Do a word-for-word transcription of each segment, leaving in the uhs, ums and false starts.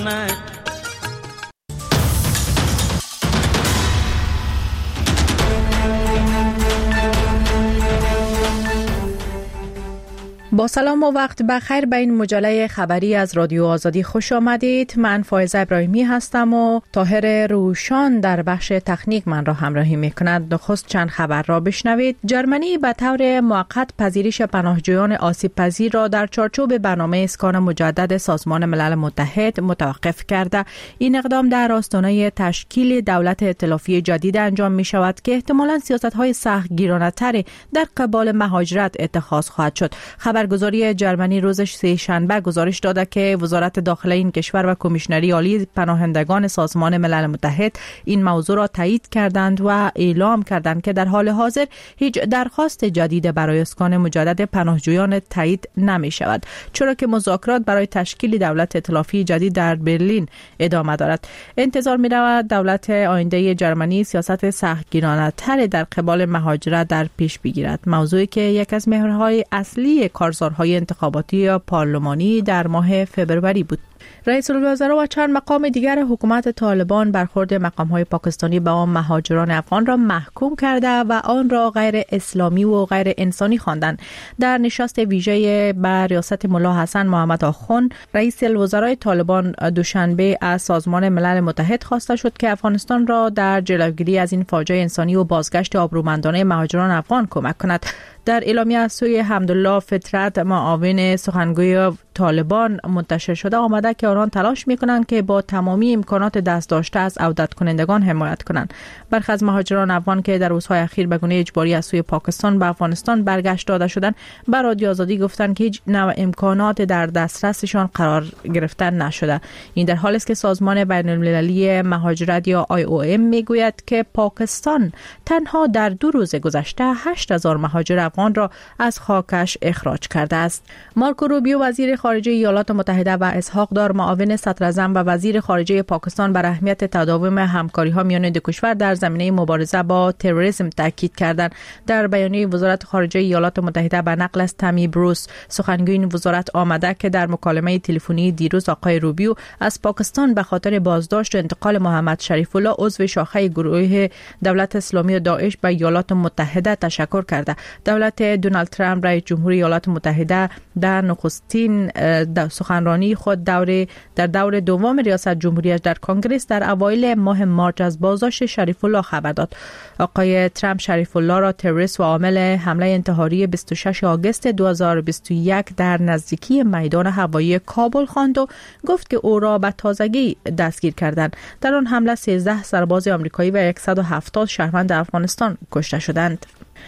با سلام و وقت بخیر به این مجله خبری از رادیو آزادی خوش آمدید. من فائزه ابراهیمی هستم و طاهر روشان در بخش تکنیک من را همراهی میکند. نخست چند خبر را بشنوید. جرمنی به طور موقت پذیرش پناهجویان آسیب پذیر را در چارچوب برنامه اسکان مجدد سازمان ملل متحد متوقف کرده. این اقدام در آستانه تشکیل دولت ائتلافی جدید انجام می شود که احتمالاً سیاست‌های سختگیرانه‌تری در قبال مهاجرت اتخاذ خواهد شد. خبرگزاری جرمنی روز سه شنبه گزارش داده که وزارت داخله این کشور و کمیشنری عالی پناهندگان سازمان ملل متحد این موضوع را تایید کردند و اعلام کردند که در حال حاضر هیچ درخواست جدید برای اسکان مجدد پناهجویان تایید نمی شود، چرا که مذاکرات برای تشکیل دولت ائتلافی جدید در برلین ادامه دارد. انتظار می رود دولت آینده جرمنی سیاست سختگیرانه‌تر در قبال مهاجرت در پیش بگیرد، موضوعی که یک از محورهای اصلی کارزارهای انتخاباتی یا پارلمانی در ماه فبروری بود. رئیس الوزراء و چند مقام دیگر حکومت طالبان برخورد مقام‌های پاکستانی به آن مهاجران افغان را محکوم کرده و آن را غیر اسلامی و غیر انسانی خواندند. در نشست ویژه بر ریاست ملا حسن محمد آخوند، رئیس الوزراء طالبان دوشنبه از سازمان ملل متحد خواسته شد که افغانستان را در جلوگیری از این فاجعه انسانی و بازگشت آبرومندانه مهاجران افغان کمک کند. در اعلامیه از سوی حمدالله فطرت معاون سخنگوی طالبان منتشر شده آمده که آنان تلاش می‌کنند که با تمامی امکانات دست داشته از عودت کنندگان حمایت کنند. برخی از مهاجران افغان که در روزهای اخیر به گونه اجباری از سوی پاکستان به افغانستان برگشت داده شدند، به رادیو آزادی گفتند که هیچ نوع امکانات در دسترسشان قرار گرفته نشده. این در حالی است که سازمان بین‌المللی مهاجرت یا آی او ام میگوید که پاکستان تنها در دو روز گذشته هشت هزار مهاجر افغان را از خاکش اخراج کرده است. مارکو روبیو وزیر خارجه ایالات متحده و اسحاق دار معاون صدراعظم و وزیر خارجه پاکستان بر اهمیت تداوم همکاری‌ها میان دو کشور در زمینه مبارزه با تروریسم تاکید کردند. در بیانیه وزارت خارجه ایالات متحده به نقل از تامی بروس سخنگوی این وزارت آمده که در مکالمه تلفنی دیروز آقای روبیو از پاکستان به خاطر بازداشت و انتقال محمد شریف الله عضو شاخه گروه دولت اسلامی داعش به ایالات متحده تشکر کرده. دولت دونالد ترامپ رئیس جمهور ایالات متحده در نخستین سخنرانی خود دور در دور دوم ریاست جمهوریش در کنگره در اوایل ماه مارچ از بازداشت شریف الله خبر داد. آقای ترامپ شریف الله را تروریست و عامل حمله انتحاری بیست و شش آگوست دو هزار و بیست و یک در نزدیکی میدان هوایی کابل خواند و گفت که او را به تازگی دستگیر کردند. در آن حمله سیزده سرباز آمریکایی و صد و هفتاد شهروند افغانستان کشته شدند.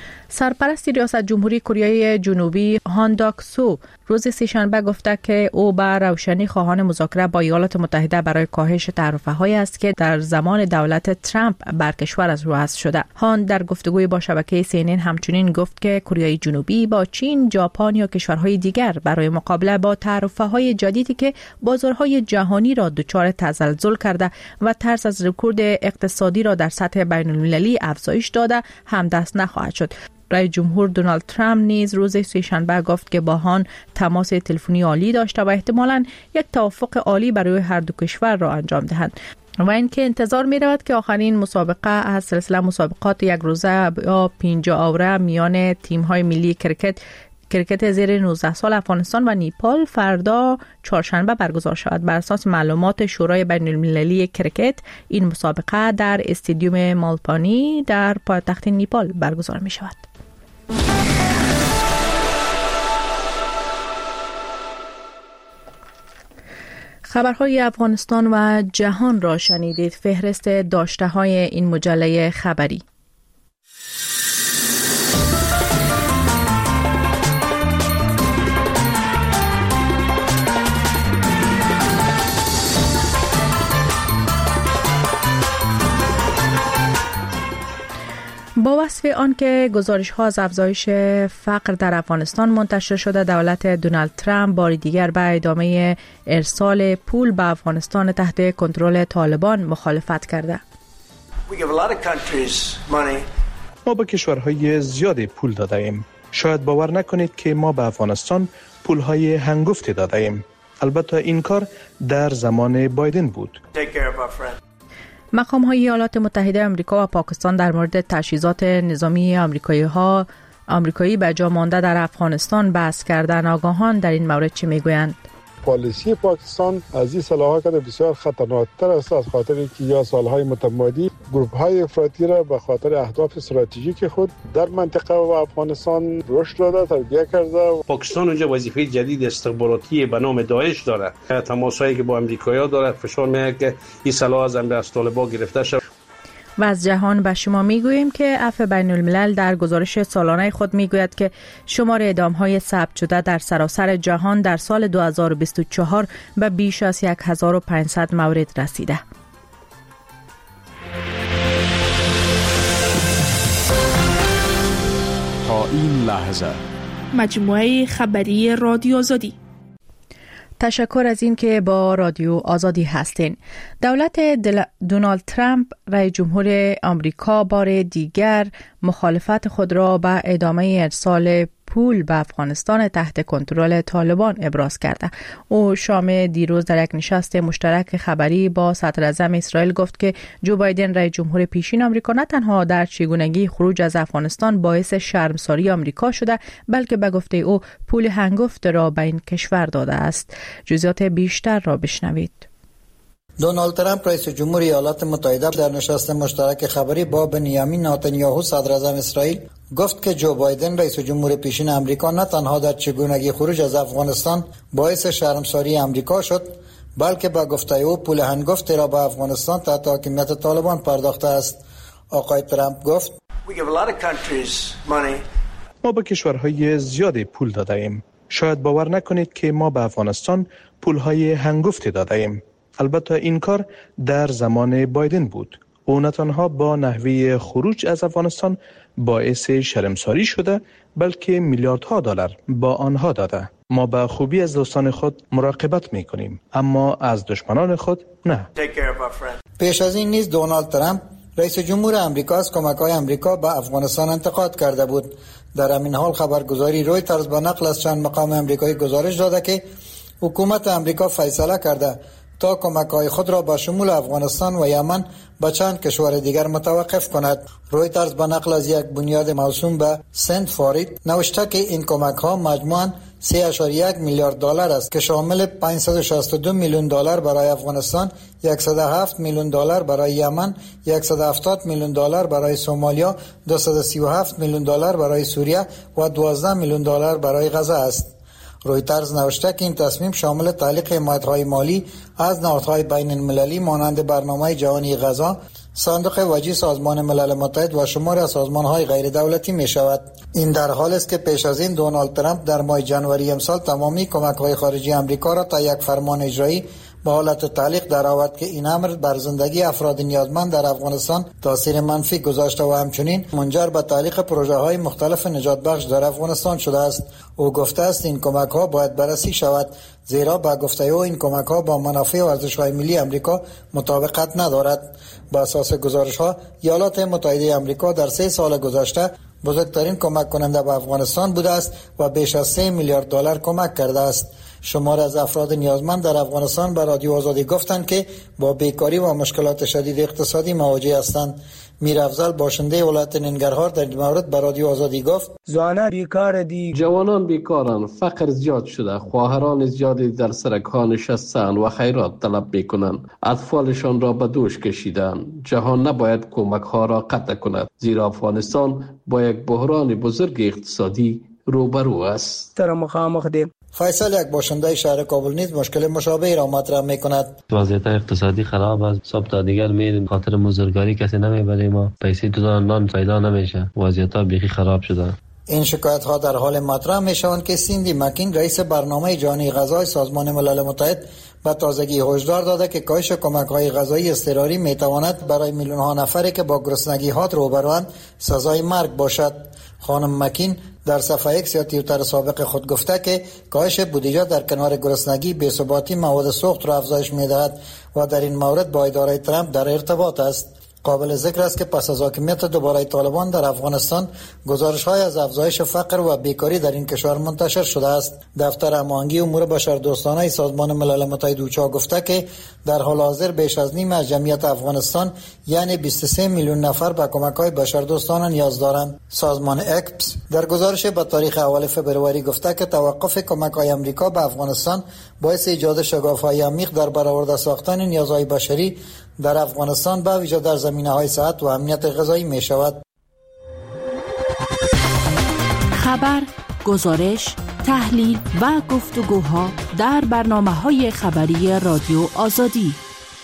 سرپرست ریاست جمهوری کره جنوبی هان داک سو روز سه‌شنبه گفته که او به روشنی خواهان مذاکره با ایالات متحده برای کاهش تعرفه‌هایی است که در زمان دولت ترامپ بر کشور از رواز شده. هان در گفتگوی با شبکه سی ان ان همچنین گفت که کره جنوبی با چین، ژاپن یا کشورهای دیگر برای مقابله با تعرفه‌های جدیدی که بازارهای جهانی را دچار تزلزل کرده و ترس از رکود اقتصادی را در سطح بین‌المللی افزایش داده همدست نخواهد شد. رئیس جمهور دونالد ترامپ نیز روز سه‌شنبه گفت که با هان تماس تلفنی عالی داشته و احتمالاً یک توافق عالی برای هر دو کشور را انجام دهند و اینکه انتظار می رود که آخرین مسابقه از سلسله مسابقات یک روزه یا پنجاه آوره میان تیم‌های ملی کرکت کرکت زیر نوزده سال افغانستان و نیپال فردا چهارشنبه برگزار شود. بر اساس معلومات شورای بین‌المللی کرکت این مسابقه در استادیوم مالپانی در پایتخت نیپال برگزار می شود. خبرهای افغانستان و جهان را شنیدید. فهرست داشته‌های این مجله خبری. با وصف آن که گزارش‌ها از افزایش فقر در افغانستان منتشر شده، دولت دونالد ترامپ بار دیگر به ادامه ارسال پول به افغانستان تحت کنترل طالبان مخالفت کرده. ما به کشورهای زیادی پول داده ایم. شاید باور نکنید که ما به افغانستان پولهای هنگفتی داده ایم. البته این کار در زمان بایدن بود. مقام‌های ایالات متحده آمریکا و پاکستان در مورد تجهیزات نظامی آمریکایی‌ها آمریکایی به جا مانده در افغانستان بحث کردن. آگاهان در این مورد چه میگویند؟ پالیسی پاکستان از این سلاحات بسیار خطرناکتر است، از خاطر که یا سالهای متمادی گروه‌های افراطی را به خاطر اهداف استراتژیک خود در منطقه و افغانستان رشد داده، تربیت کرده. پاکستان اونجا وظیفه جدید استخباراتی به نام داعش داره. تماسایی که با آمریکایی‌ها داره فشار میاره که این سلاح از از طالبان گرفته شود. و از جهان به شما میگوییم که عفو بین الملل در گزارش سالانه خود میگوید که شمار اعدام‌های ثبت شده در سراسر جهان در سال دو هزار و بیست و چهار به بیش از هزار و پانصد مورد رسیده. تا این لحظه مجموعه خبری رادیو آزادی. تشکر از این که با رادیو آزادی هستین. دولت دل... دونالد ترامپ رئیس جمهور آمریکا بار دیگر مخالفت خود را به ادامه ارسال پول به افغانستان تحت کنترل طالبان ابراز کرده. او شام دیروز در یک نشست مشترک خبری با صدر اعظم اسرائیل گفت که جو بایدن رئیس جمهور پیشین آمریکا نه تنها در چگونگی خروج از افغانستان باعث شرمساری آمریکا شده، بلکه به گفته او پول هنگفت را به این کشور داده است. جزئیات بیشتر را بشنوید. دونالد ترامپ رئیس جمهور ایالات متحده در نشست مشترک خبری با بنیامین نتانیاهو صدر اعظم اسرائیل گفت که جو بایدن رئیس جمهور پیشین آمریکا نه تنها در چگونگی خروج از افغانستان باعث شرمساری آمریکا شد، بلکه با گفته او پول هنگفت را به افغانستان تحت حاکمیت طالبان پرداخته است. آقای ترامپ گفت: ما به کشورهای زیادی پول داده ایم. شاید باور نکنید که ما به افغانستان پولهای هنگفتی داده ایم. البته این کار در زمان بایدن بود. او نه تنها با نحوه خروج از افغانستان باعث شرمساری شده، بلکه میلیاردها دلار با آنها داده. ما به خوبی از دوستان خود مراقبت می کنیم، اما از دشمنان خود نه. پیش از این نیز دونالد ترامپ رئیس جمهور آمریکا از کمک‌های آمریکا به افغانستان انتقاد کرده بود. در همین حال خبرگزاری رویترز با نقل از چند مقام آمریکایی گزارش داده که حکومت آمریکا فیصله کرده تا کمک‌های خود را با شمول افغانستان و یمن به چند کشور دیگر متوقف کند. رویترز با نقل از یک بنیاد موسوم به سنت فارید نوشته که این کمک‌ها مجموعاً سه و یک میلیارد دلار است که شامل پانصد و شصت و دو میلیون دلار برای افغانستان، صد و هفت میلیون دلار برای یمن، صد و هفتاد میلیون دلار برای سومالیا، دویست و سی و هفت میلیون دلار برای سوریه و دوازده میلیون دلار برای غزه است. رویترز نوشته که این تصمیم شامل تعلیق حمایت‌های مالی از نهادهای بین المللی مانند برنامه جهانی غذا، صندوق وجه سازمان ملل متحد و شماری از سازمان‌های غیر دولتی می شود. این در حال است که پیش از این دونالد ترامپ در ماه ژانویه امسال تمامی کمک‌های خارجی آمریکا را تا یک فرمان اجرایی به حالت تعلیق درآورد که این امر بر زندگی افراد نیازمند در افغانستان تاثیر منفی گذاشته و همچنین منجر به تعلیق پروژه‌های مختلف نجات بخش در افغانستان شده است. او گفته است این کمک‌ها باید بررسی شود، زیرا با گفته او این کمک‌ها با منافع و ارزش‌های ملی آمریکا مطابقت ندارد. با اساس گزارش‌ها ایالات متحده آمریکا در سه سال گذشته بزرگترین کمک کننده به افغانستان بوده است و بیش از سه میلیارد دلار کمک کرده است. شمار از افراد نیازمند در افغانستان به رادیو آزادی گفتند که با بیکاری و مشکلات شدید اقتصادی مواجه هستند. میر افضل باشنده ولایت ننگرهار در این مورد به رادیو آزادی گفت: زنان بیکار دی، جوانان بیکارن، فقر زیاد شده، خواهران زیادی در سرک‌ها نشستند و خیرات طلب میکنند. اطفالشان را به دوش کشیدند. جهان نباید کمک‌ها را قطع کند، زیرا افغانستان با یک بحران بزرگ اقتصادی روبرو است. تر مخامخ دی. فیصل یک باشنده شهر کابل نیز مشکل مشابهی را مطرح می‌کند. وضعیت اقتصادی خراب است. صبح تا دیگر میریم، خاطر مزدورگاری کسی نمیبره، ما پیسه دادن نان پیدا نمیشه. وضعیت بیخی خراب شده. این شکایت ها در حال مطرح میشوند که سیندی مکین رئیس برنامه جهانی غذای سازمان ملل متحد به تازگی هشدار داده که کاهش کمک‌های غذایی اضطراری میتواند برای میلیون ها نفری که با گرسنگی ها روبروند سزای مرگ باشد. خانم مکین در صفحه ایکس یا توییتر سابق خود گفته که کاهش بودجه در کنار گرسنگی، بی‌ثباتی، مواد سوخت را افزایش می‌دهد و در این مورد با اداره ترامپ در ارتباط است. قابل ذکر است که پس از حاکمیت دوباره طالبان در افغانستان گزارش‌های از افزایش فقر و بیکاری در این کشور منتشر شده است. دفتر هماهنگی امور بشردوستانه سازمان ملل متحد اوچا گفته که در حال حاضر بیش از نیم از جمعیت افغانستان یعنی بیست و سه میلیون نفر به کمک‌های بشردوستانه نیاز دارند. سازمان اکپس در گزارش به تاریخ اول فبروری گفته که توقف کمک‌های آمریکا به افغانستان باعث ایجاد شگاف‌های عمیق در برآورده ساختن نیازهای بشری در افغانستان به ویژه در زمینه‌های صحت و امنیت غذایی می‌شود. خبر، گزارش، تحلیل و گفتگوها در برنامه‌های خبری رادیو آزادی.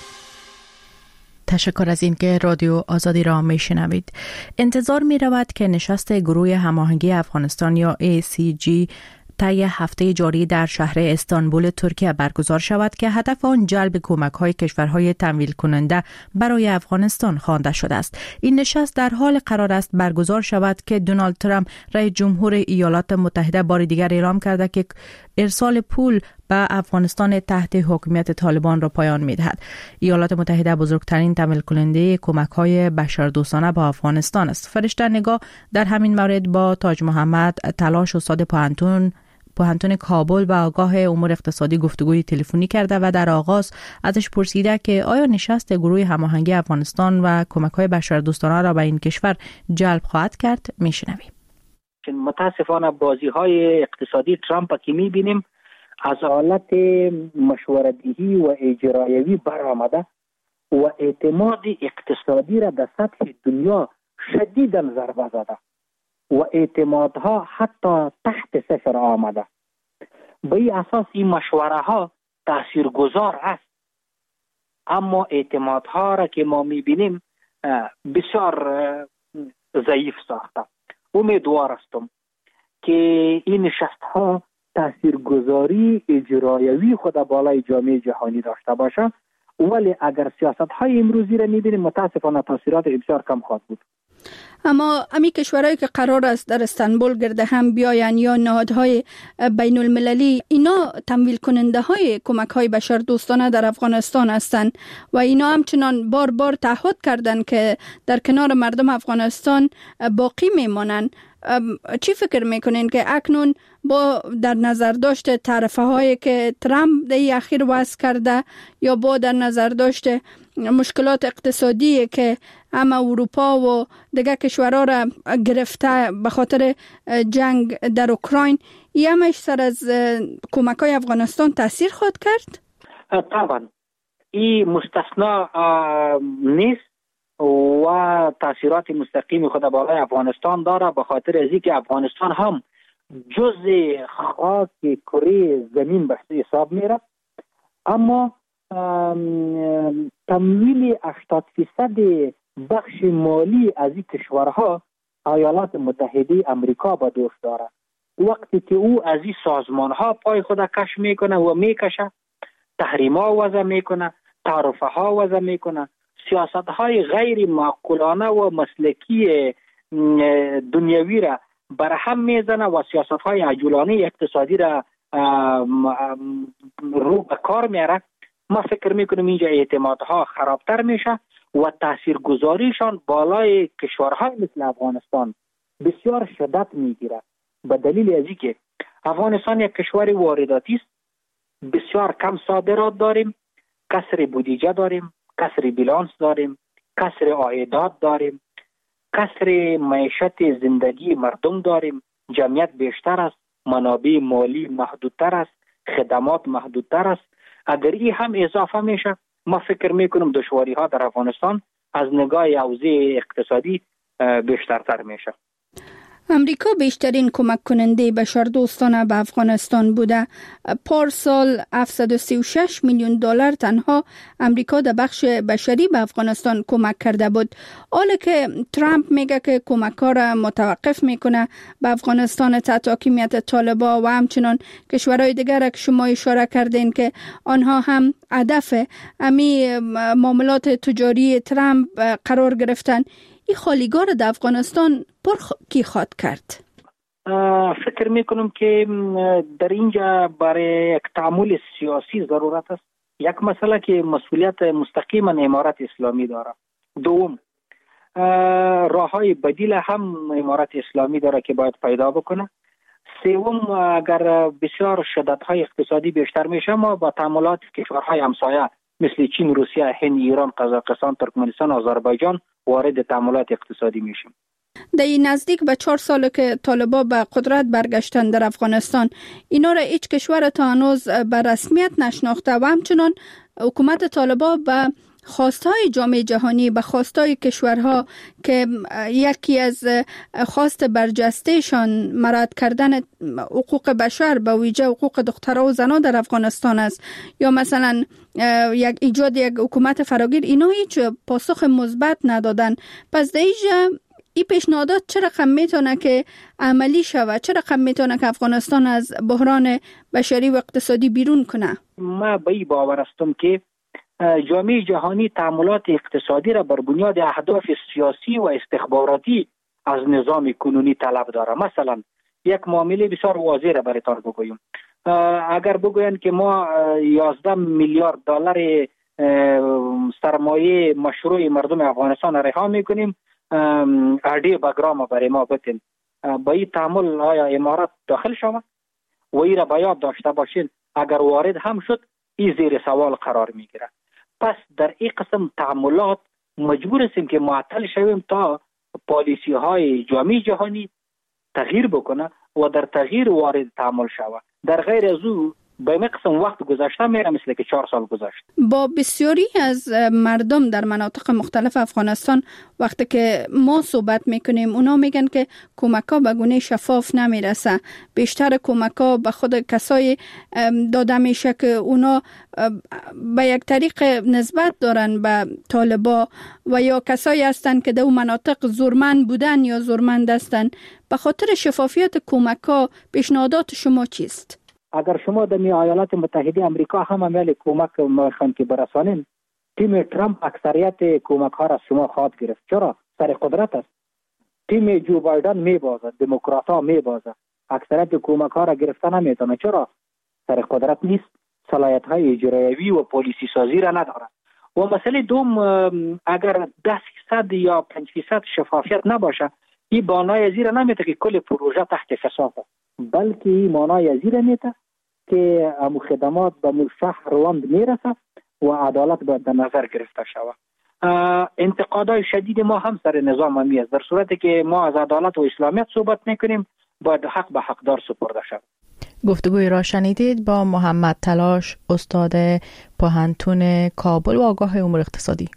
تشکر از اینکه رادیو آزادی را میشنوید. انتظار می رود که نشست گروه هماهنگی افغانستان یا ای سی جی طی هفته جاری در شهر استانبول ترکیه برگزار شود که هدف آن جلب کمک‌های کشورهای تمویل کننده برای افغانستان خوانده شده است. این نشست در حال قرار است برگزار شود که دونالد ترامپ رئیس جمهور ایالات متحده بار دیگر اعلام کرده که ارسال پول به افغانستان تحت حکومت طالبان را پایان می‌دهد. ایالات متحده بزرگترین تمویل کننده کمک‌های بشردوستانه به افغانستان است. فرشته نگاه در همین مورد با تاج محمد تلاش استاد پوهنتون پوهنتون کابل و آگاه امور اقتصادی گفتگوی تلفنی کرده و در آغاز ازش پرسیده که آیا نشست گروه هماهنگی افغانستان و کمک‌های بشردوستانه را به این کشور جلب خواهد کرد. میشنویم. متاسفانه بازی‌های اقتصادی ترامپ که می‌بینیم از حالت مشوره‌دهی و اجرایوی برآمده و اعتماد اقتصادی را در سطح دنیا شدیداً ضربه زده و اعتمادها حتی تحت صفر آمده. به این اساس این مشوره ها تاثیرگذار است، اما اعتمادها را که ما میبینیم بسیار ضعیف ساخته. امیدوار هستم که این نشست ها تاثیرگذاری اجرایوی خود بالای جامعه جهانی داشته باشه، ولی اگر سیاست های امروزی را میبینیم متاسفانه تاثیرات بسیار کم خواهد بود. اما امی کشورهایی که قرار است در استانبول گرد هم بیاین یا نهادهای بین المللی، اینا تمویل کننده های کمک های بشردوستانه در افغانستان هستند و اینا همچنان بار بار تعهد کردند که در کنار مردم افغانستان باقی میمانند. چی فکر میکنین که اکنون با در نظر داشت تعرفه هایی که ترامپ در اخیر وضع کرده یا با در نظر داشت مشکلات اقتصادی که هم اروپا و دیگر کشورها را گرفته به خاطر جنگ در اوکراین، این همش سر از کمک های افغانستان تاثیر خواهد کرد؟ طبعا این مستثنا نیست و تاثیرات مستقیم خود بالای افغانستان داره، به خاطر از اینکه افغانستان هم جزء خاک کره زمین به حساب میره، اما تمویل هشتاد فیصد بخش مالی از این کشورها ایالات متحده امریکا به دوش داره. وقتی که او از این سازمان ها پای خود کش میکنه و میکشه، تحریم ها وضع میکنه، تعرفه ها وضع میکنه، سیاست های غیر معقولانه و مسلکی دنیوی را برهم میزنه و سیاست های عجولانه اقتصادی را رو به کار میاره، ما فکر میکنیم اینجا اعتمادها خرابتر میشه و تاثیرگذاریشان بالای کشورهای مثل افغانستان بسیار شدت میگیره، به دلیل از اینکه افغانستان یک کشور وارداتی است، بسیار کم صادرات داریم، کسر بودجه داریم، کسر بیلانس داریم، کسر عایدات داریم، کسر معیشت زندگی مردم داریم، جمعیت بیشتر است، منابع مالی محدودتر است، خدمات محدودتر است. اگر این هم اضافه میشه، ما فکر میکنم دشواری ها در افغانستان از نگاه اوضاع اقتصادی بیشترتر میشه. امریکا بیشترین کمک کننده بشردوستانه به افغانستان بوده. پارسال هفتصد و سی و شش میلیون دلار تنها امریکا در بخش بشری به افغانستان کمک کرده بود. حالا که ترامپ میگه که کمک‌ها را متوقف میکنه به افغانستان تحت حاکمیت طالبان و همچنان کشورهای دیگر که شما اشاره کردین که آنها هم هدف امی معاملات تجاری ترامپ قرار گرفتن، این خالیگاه را در افغانستان پر خ... کی خواهد کرد؟ فکر میکنم که در اینجا برای یک تعامل سیاسی ضرورت است. یک مسئله که مسئولیت مستقیما امارت اسلامی داره. دوم، راههای بدیل هم امارت اسلامی داره که باید پیدا بکنه. سوم، اگر بسیار شدت‌های اقتصادی بیشتر میشه، ما با تعاملات کشورهای همسایه مثل چین، روسیه، هند، ایران، قزاقستان، ترکمنستان، آذربایجان وارد تعاملات اقتصادی میشیم. در این نزدیک به چهار سال که طالبان به قدرت برگشتن در افغانستان، اینا را هیچ کشور تا هنوز به رسمیت نشناخته و همچنان حکومت طالبان به خواستهای جامعه جهانی، به خواستهای کشورها که یکی از خواست برجستهشان مراعات کردن حقوق بشر به ویژه حقوق دخترها و زنان در افغانستان است، یا مثلا یک ایجاد یک حکومت فراگیر، اینا هیچ پاسخ مثبت ندادن. پس در این پیشنهادات چه رقم میتونه که عملی شود؟ چه رقم میتونه که افغانستان از بحران بشری و اقتصادی بیرون کنه؟ ما به این باور هستم که جامعه جهانی تعاملات اقتصادی را بر بنیاد اهداف سیاسی و استخباراتی از نظام کنونی طلب داره. مثلا یک معامله بسیار واضح را براتون بگویم. اگر بگوین که ما یازده میلیارد دلار سرمایه مشروع مردم افغانستان رها میکنیم، اردی بگرام برای ما بتین، با این تعامل آیا امارات داخل شود؟ و این را باید داشته باشین. اگر وارد هم شد، این زیر سوال قرار میگیره. پس در این قسم تعاملات مجبور هستیم که معطل شویم تا پالیسی های جامعه جهانی تغییر بکنه و در تغییر وارد تعامل شود. در غیر از او به این قسم وقت گذشته میره مثل که چهار سال گذشت. با بسیاری از مردم در مناطق مختلف افغانستان وقتی که ما صحبت میکنیم، اونا میگن که کمک‌ها به گونه شفاف نمیرسه. بیشتر کمک‌ها به خود کسای داده میشه که اونا به یک طریق نسبت دارن به طالبا و یا کسایی هستن که در اون مناطق زورمند بودن یا زورمند هستن. به خاطر شفافیت کمک‌ها پیشنهادات شما چیست؟ اگر شما در ایالات متحده آمریکا هم عمل کمک میخواین که برسانین، تیم ترامپ اکثریت کمک ها را شما خواهد گرفت. چرا؟ سر قدرت است. تیم جو بایدن میبازد، دموکرات ها میبازد، اکثریت کمک ها را گرفته نمیتونه. چرا؟ سر قدرت نیست، صلاحیت های اجرایی و پلیسی سازی را ندارد. و مسئله دوم، اگر ده فیصد یا پنج فیصد شفافیت نباشه، این معنای از این نمیده که کل پروژه تحت فساد است، بلکه این معنای از این میده که امو خدمات به مو شهر روند میرسه و عدالت باید در نظر گرفته شود. انتقادهای شدید ما هم سر نظام همی است. در صورتی که ما از عدالت و اسلامیت صحبت میکنیم، باید حق به حقدار سپرده شود. گفتگوی را شنیدید با محمد تلاش، استاد پوهنتون کابل و آگاه امور اقتصادی.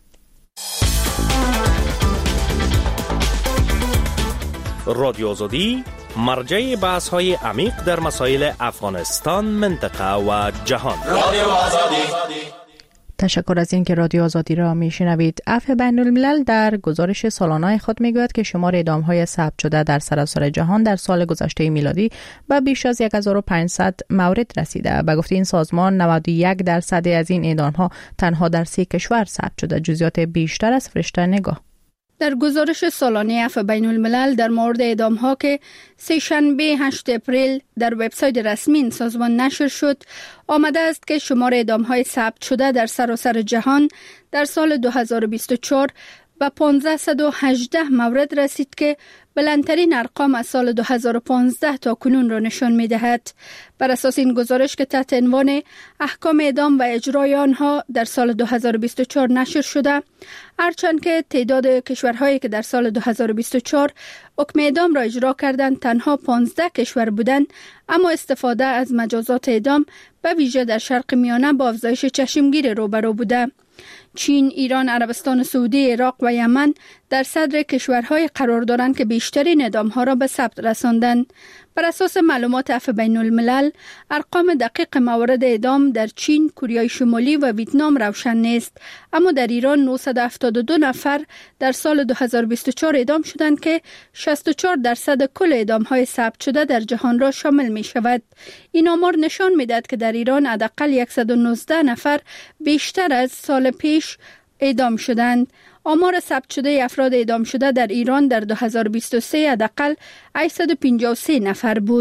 رادیو آزادی مرجع بحث های عمیق در مسائل افغانستان، منطقه و جهان. رادیو آزادی. تشکر از این که رادیو آزادی را میشنوید. عفو بین الملل در گزارش سالانه خود میگوید که شمار اعدام‌های ثبت شده در سراسر جهان در سال گذشته میلادی به بیش از هزار و پانصد مورد رسیده. به گفته این سازمان، نود و یک درصد از این اعدام‌ها تنها در سه کشور ثبت شده. جزئیات بیشتر از فرشته نگاه. در گزارش سالانه عفو بین الملل در مورد اعدام ها که سه شنبه هشتم اپریل در وبسایت رسمی این سازمان نشر شد، آمده است که شمار اعدام های ثبت شده در سراسر جهان در سال دو هزار و بیست و چهار به پانصد و هجده مورد رسید که بلندترین ارقام از سال دو هزار و پانزده تا کنون را نشان می دهد. بر اساس این گزارش که تحت عنوان احکام اعدام و اجرای آنها در سال دو هزار و بیست و چهار نشر شده، هرچند که تعداد کشورهایی که در سال دو هزار و بیست و چهار حکم اعدام را اجرا کردند تنها پانزده کشور بودند، اما استفاده از مجازات اعدام به ویژه در شرق میانه با افزایش چشمگیر روبرو بوده. چین، ایران، عربستان سعودی، عراق و یمن در صدر کشورهای قرار دارند که بیشترین اعدام‌ها را به ثبت رساندند. بر اساس معلومات عفو بین الملل، ارقام دقیق موارد اعدام در چین، کره شمالی و ویتنام روشن نیست، اما در ایران نهصد و هفتاد و دو نفر در سال دو هزار و بیست و چهار اعدام شدند که شصت و چهار درصد کل اعدام‌های ثبت شده در جهان را شامل می‌شود. این آمار نشان می‌دهد که در ایران حداقل صد و نوزده نفر بیشتر از سال پیش اعدام شدند. آمار ثبت شده افراد اعدام شده در ایران در دو هزار و بیست و سه حداقل هشتصد و پنجاه و سه نفر بود.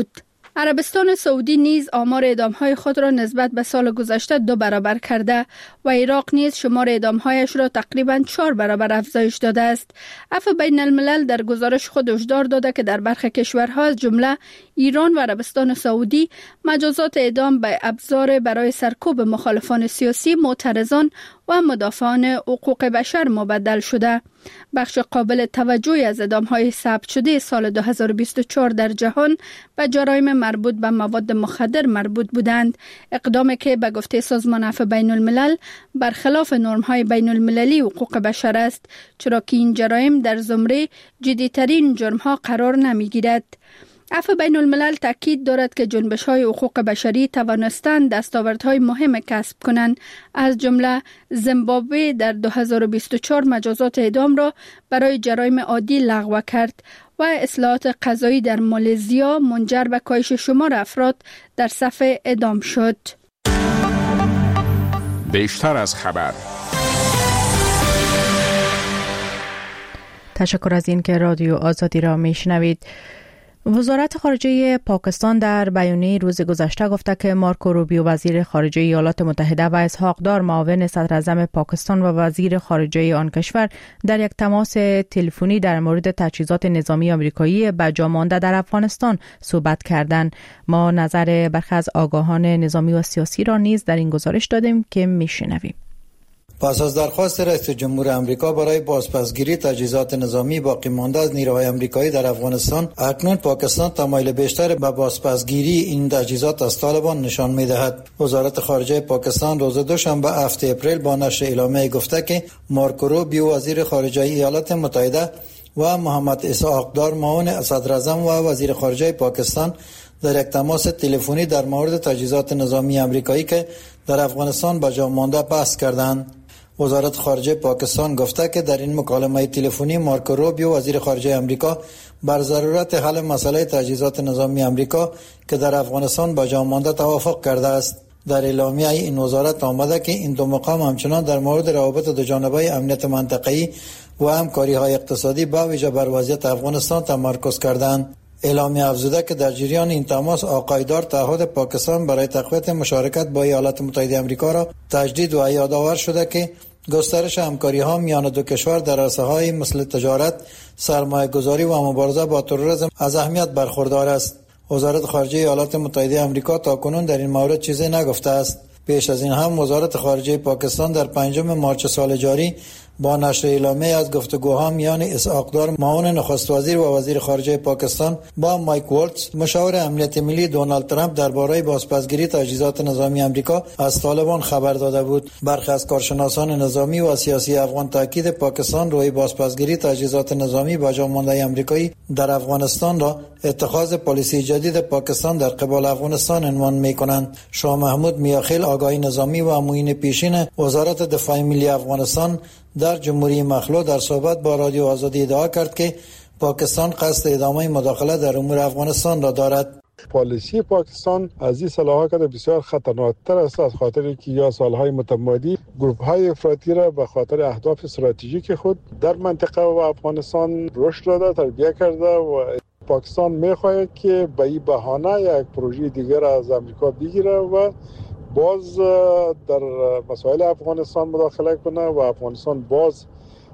عربستان سعودی نیز آمار اعدام‌های خود را نسبت به سال گذشته دو برابر کرده و عراق نیز شمار اعدام‌هایش را تقریباً چهار برابر افزایش داده است. عفو بین الملل در گزارش خود هشدار داده که در برخی کشورها از جمله ایران و عربستان سعودی مجازات اعدام به ابزار برای سرکوب مخالفان سیاسی، معترضان و مدافعان حقوق بشر مبدل شده. بخش قابل توجهی از اعدام‌های ثبت شده سال دو هزار و بیست و چهار در جهان به جرایم مربوط به مواد مخدر مربوط بودند، اقدامی که به گفته سازمان عفو بین الملل برخلاف نرم‌های بین المللی حقوق بشر است، چرا که این جرایم در زمره جدی‌ترین جرم‌ها قرار نمی‌گیرد. عفو بین الملل تاکید دارد که جنبش‌های حقوق بشری توانستند دستاوردهای مهم کسب کنند، از جمله زیمبابوه در دو هزار و بیست و چهار مجازات اعدام را برای جرایم عادی لغو کرد و اصلاحات قضایی در مالزیا منجر به کاهش شمار افراد در صف اعدام شد. بیشتر از خبر. تشکر از این که رادیو آزادی را میشنوید. وزارت خارجه پاکستان در بیانیه روز گذشته گفته که مارکو روبیو وزیر خارجه ایالات متحده و اسحاق دار معاون صدر اعظم پاکستان و وزیر خارجه آن کشور در یک تماس تلفنی در مورد تجهیزات نظامی آمریکایی به جا مانده در افغانستان صحبت کردند. ما نظر برخی از آگاهان نظامی و سیاسی را نیز در این گزارش دادیم که میشنویم. پس از درخواست رئیس جمهور آمریکا برای بازپسگیری تجهیزات نظامی باقی مانده از نیروهای آمریکایی در افغانستان، اکنون پاکستان تمایل بیشتر به بازپسگیری این تجهیزات از طالبان نشان می‌دهد. وزارت خارجه پاکستان روز دوشنبه هفتم اپریل با نشر اعلامیه گفته که مارکو روبیو وزیر خارجه ایالات متحده و محمد اسحاق دار معاون صدر اعظم و وزیر خارجه پاکستان در یک تماس تلفنی در مورد تجهیزات نظامی آمریکایی که در افغانستان به جا مانده بحث کردند. وزارت خارجه پاکستان گفته که در این مکالمه تلفنی مارکو روبیو وزیر خارجه آمریکا بر ضرورت حل مسئله تجهیزات نظامی آمریکا که در افغانستان به جا مانده توافق کرده است. در اعلامیه این وزارت آمده که این دو مقام همچنان در مورد روابط دو جانبه امنیت منطقه‌ای و همکاری‌های اقتصادی با ویژه بر وضعیت افغانستان تمرکز کردند. اعلامیه افزوده که در جریان این تماس آقای دار تعهد پاکستان برای تقویت مشارکت با ایالات متحده آمریکا را تجدید و یادآور شده که گسترش همکاری‌ها میان دو کشور در عرصه‌های مثل تجارت، سرمایه‌گذاری و مبارزه با تروریسم از اهمیت برخوردار است. وزارت خارجه ایالات متحده آمریکا تاکنون در این مورد چیزی نگفته است. پیش از این هم وزارت خارجه پاکستان در پنجم مارچ سال جاری با نشر اعلامیه از گفتگوها میان اسحاق دار معاون نخست وزیر و وزیر خارجه پاکستان با مایک والتز مشاور امنیت ملی دونالد ترامپ درباره بازپسگیری تجهیزات نظامی آمریکا از طالبان خبر داده بود. برخی از کارشناسان نظامی و سیاسی افغان تاکید پاکستان روی بازپسگیری تجهیزات نظامی به جا مانده آمریکایی در افغانستان را اتخاذ پالیسی جدید پاکستان در قبال افغانستان عنوان می‌کنند. شاه محمود میاخیل آگاهی نظامی و معین پیشین وزارت دفاع ملی افغانستان در جمهوری مخلوع در صحبت با رادیو آزادی ادعا کرد که پاکستان قصد ادامه مداخله در امور افغانستان را دارد. پالیسی پاکستان از این صلاحات بسیار خطرناکتر است، از خاطر که یا سالهای متمادی گروه های افراطی را به خاطر اهداف استراتژیک خود در منطقه و افغانستان رشد داده، تربیت کرده و پاکستان میخواهد که به این بهانه یک پروژه دیگر از امریکا بگیره و باز در مسائل افغانستان مداخله کنه و افغانستان باز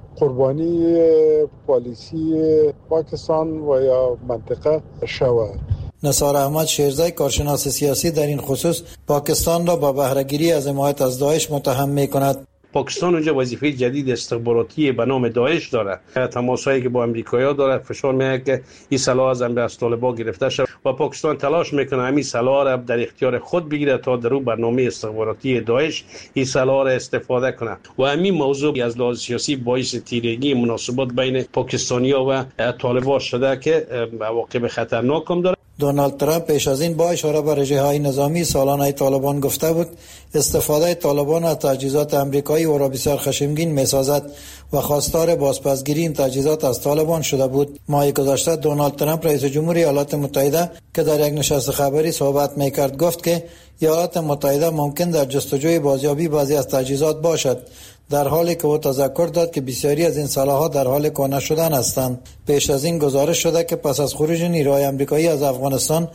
قربانی پالیسی پاکستان و یا منطقه شود. نثار احمد شیرزی کارشناس سیاسی در این خصوص پاکستان را با بهره‌گیری از حمایت از داعش متهم می‌کند. پاکستان اونجا وظیفه جدید استخباراتی به نام داعش داره، تماسایی که با امریکایی‌ها داره، فشار میاره که این سلاح از از طالبان گرفته شد و پاکستان تلاش میکنه همین سلاح را در اختیار خود بگیره تا در اون برنامه استخباراتی داعش این سلاح را استفاده کنه و همین موضوع از لحاظ سیاسی باعث تیرگی مناسبات بین پاکستانی‌ها و طالبان شده که عواقب خطرناک هم داره. دونالد ترامپ پیش از این با اشاره به رژه‌های نظامی سالانه طالبان گفته بود استفاده طالبان از تجهیزات آمریکایی او را بسیار خشمگین می‌سازد و خواستار بازپسگیری این تجهیزات از طالبان شده بود. ماه گذشته دونالد ترامپ رئیس جمهور ایالات متحده که در یک نشست خبری صحبت می‌کرد گفت که ایالات متحده ممکن در جستجوی بازیابی بعضی از تجهیزات باشد، در حالی که او تذکر داد که بسیاری از این سلاح‌ها در حال کهنه شدن هستند. پیش از این گزارش شده که پس از خروج نیروهای آمریکایی از افغانستان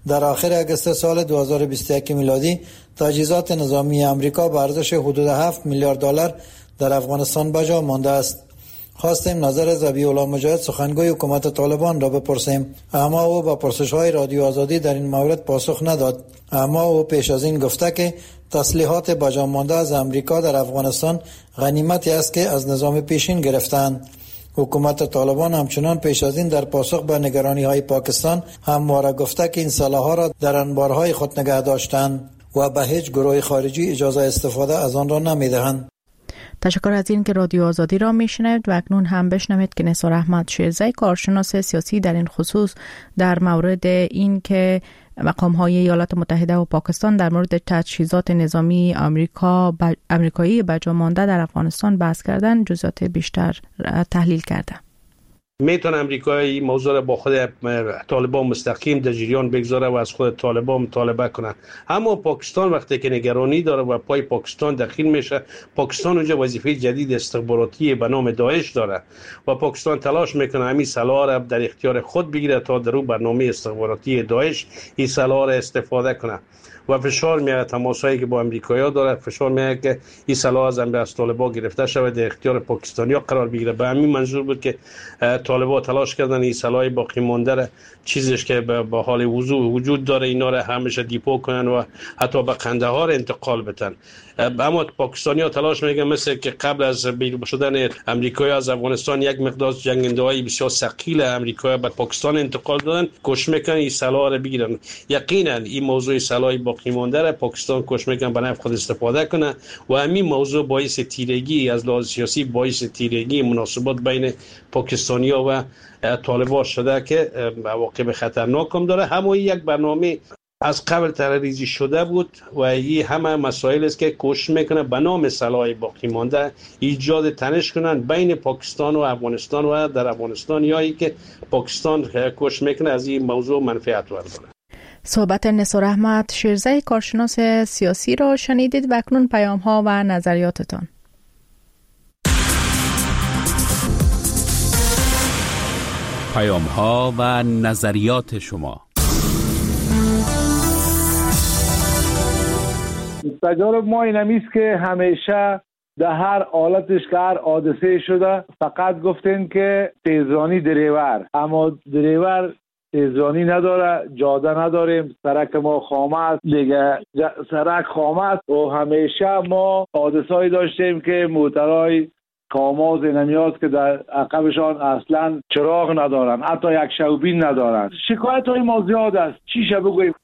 در آخر اگست سال دو هزار و بیست و یک میلادی تجهیزات نظامی آمریکا به ارزش حدود هفت میلیارد دلار در افغانستان به جا مانده است. خواستیم نظر ذبیح الله مجاهد سخنگوی حکومت طالبان را بپرسیم، اما او با پرسش‌های رادیو آزادی در این مورد پاسخ نداد. اما او پیش از این گفته که تسلیحات به جا مانده از آمریکا در افغانستان غنیمتی است که از نظام پیشین گرفتند. حکومت طالبان همچنان پیش از این در پاسخ به نگرانی‌های پاکستان همواره گفته که این سلاح‌ها را در انبارهای خود نگه داشتند و به هیچ گروه خارجی اجازه استفاده از آن را نمی‌دهند. تشکر از این که رادیو آزادی را میشنوید و اکنون هم بشنوید که نثار احمد شیرزی، کارشناس سیاسی در این خصوص، در مورد این که مقام‌های ایالات متحده و پاکستان در مورد تجهیزات نظامی آمریکا ب... آمریکایی به جا مانده در افغانستان بحث کردن، جزئیات بیشتر تحلیل کرده. میتونه امریکا این موضوع را با خود طالبان مستقیم در جریان بگذاره و از خود طالبان مطالبه کنه. اما پاکستان وقتی که نگرانی داره و پای پاکستان دخیل میشه، پاکستان اونجا وظیفه جدید استخباراتی به نام داعش داره و پاکستان تلاش میکنه همین سلاح را در اختیار خود بگیره تا در اون برنامه استخباراتی داعش این سلاح را استفاده کنه و فشار میاره. تماسایی که با امریکایی‌ها داره فشار میاره که این سلاح از از طالبان گرفته شود در اختیار پاکستانی‌ها قرار بگیره. به همین منظور بود که طالبان تلاش کردن این سلاح باقی مانده را، چیزش که به حال وجود داره، اینا را همیشه دیپو کنن و حتی به قندهار انتقال بدن. اما پاکستانی‌ها تلاش میکنن مثل که قبل از بیرون شدن امریکایی از افغانستان یک مقدار جنگنده‌های بسیار ثقیل امریکایی به پاکستان انتقال دادن، کوشش میکنن این سلاح را بگیرن. یقینا این موضوع سلاح باقی مانده را پاکستان کوشش میکنه به نفع خود استفاده کنه و همین موضوع باعث تیرگی از لحاظ سیاسی، باعث تیرگی مناسبات بین پاکستانی‌ها و طالبان شده که عواقب خطرناک هم داره. همون یک برنامه از قبل طرحریزی شده بود و این همه مسائل است که کوشش میکنه به نام سلاح باقی مانده ایجاد تنش کنن بین پاکستان و افغانستان و در افغانستان، یا ای که پاکستان کوشش میکنه از این موضوع منفعت برداره. صحبت نثار احمد شیرزی، کارشناس سیاسی را شنیدید و اکنون پیام ها و نظریاتتان. پیام ها و نظریات شما. تجارب ما این همیست که همیشه در هر حالتش که هر حادثه شده فقط گفتین که تیزرانی دریور، اما دریور تیزرانی نداره، جاده نداریم، سرک ما خامه است دیگه، سرک خامه است و همیشه ما حادثه‌ای داشتیم که موترهای کاماز نمیاد که در عقبشان اصلا چراغ ندارن، حتی یک شوبین ندارن. شکایت های ما زیاد است. چی شه بگویم؟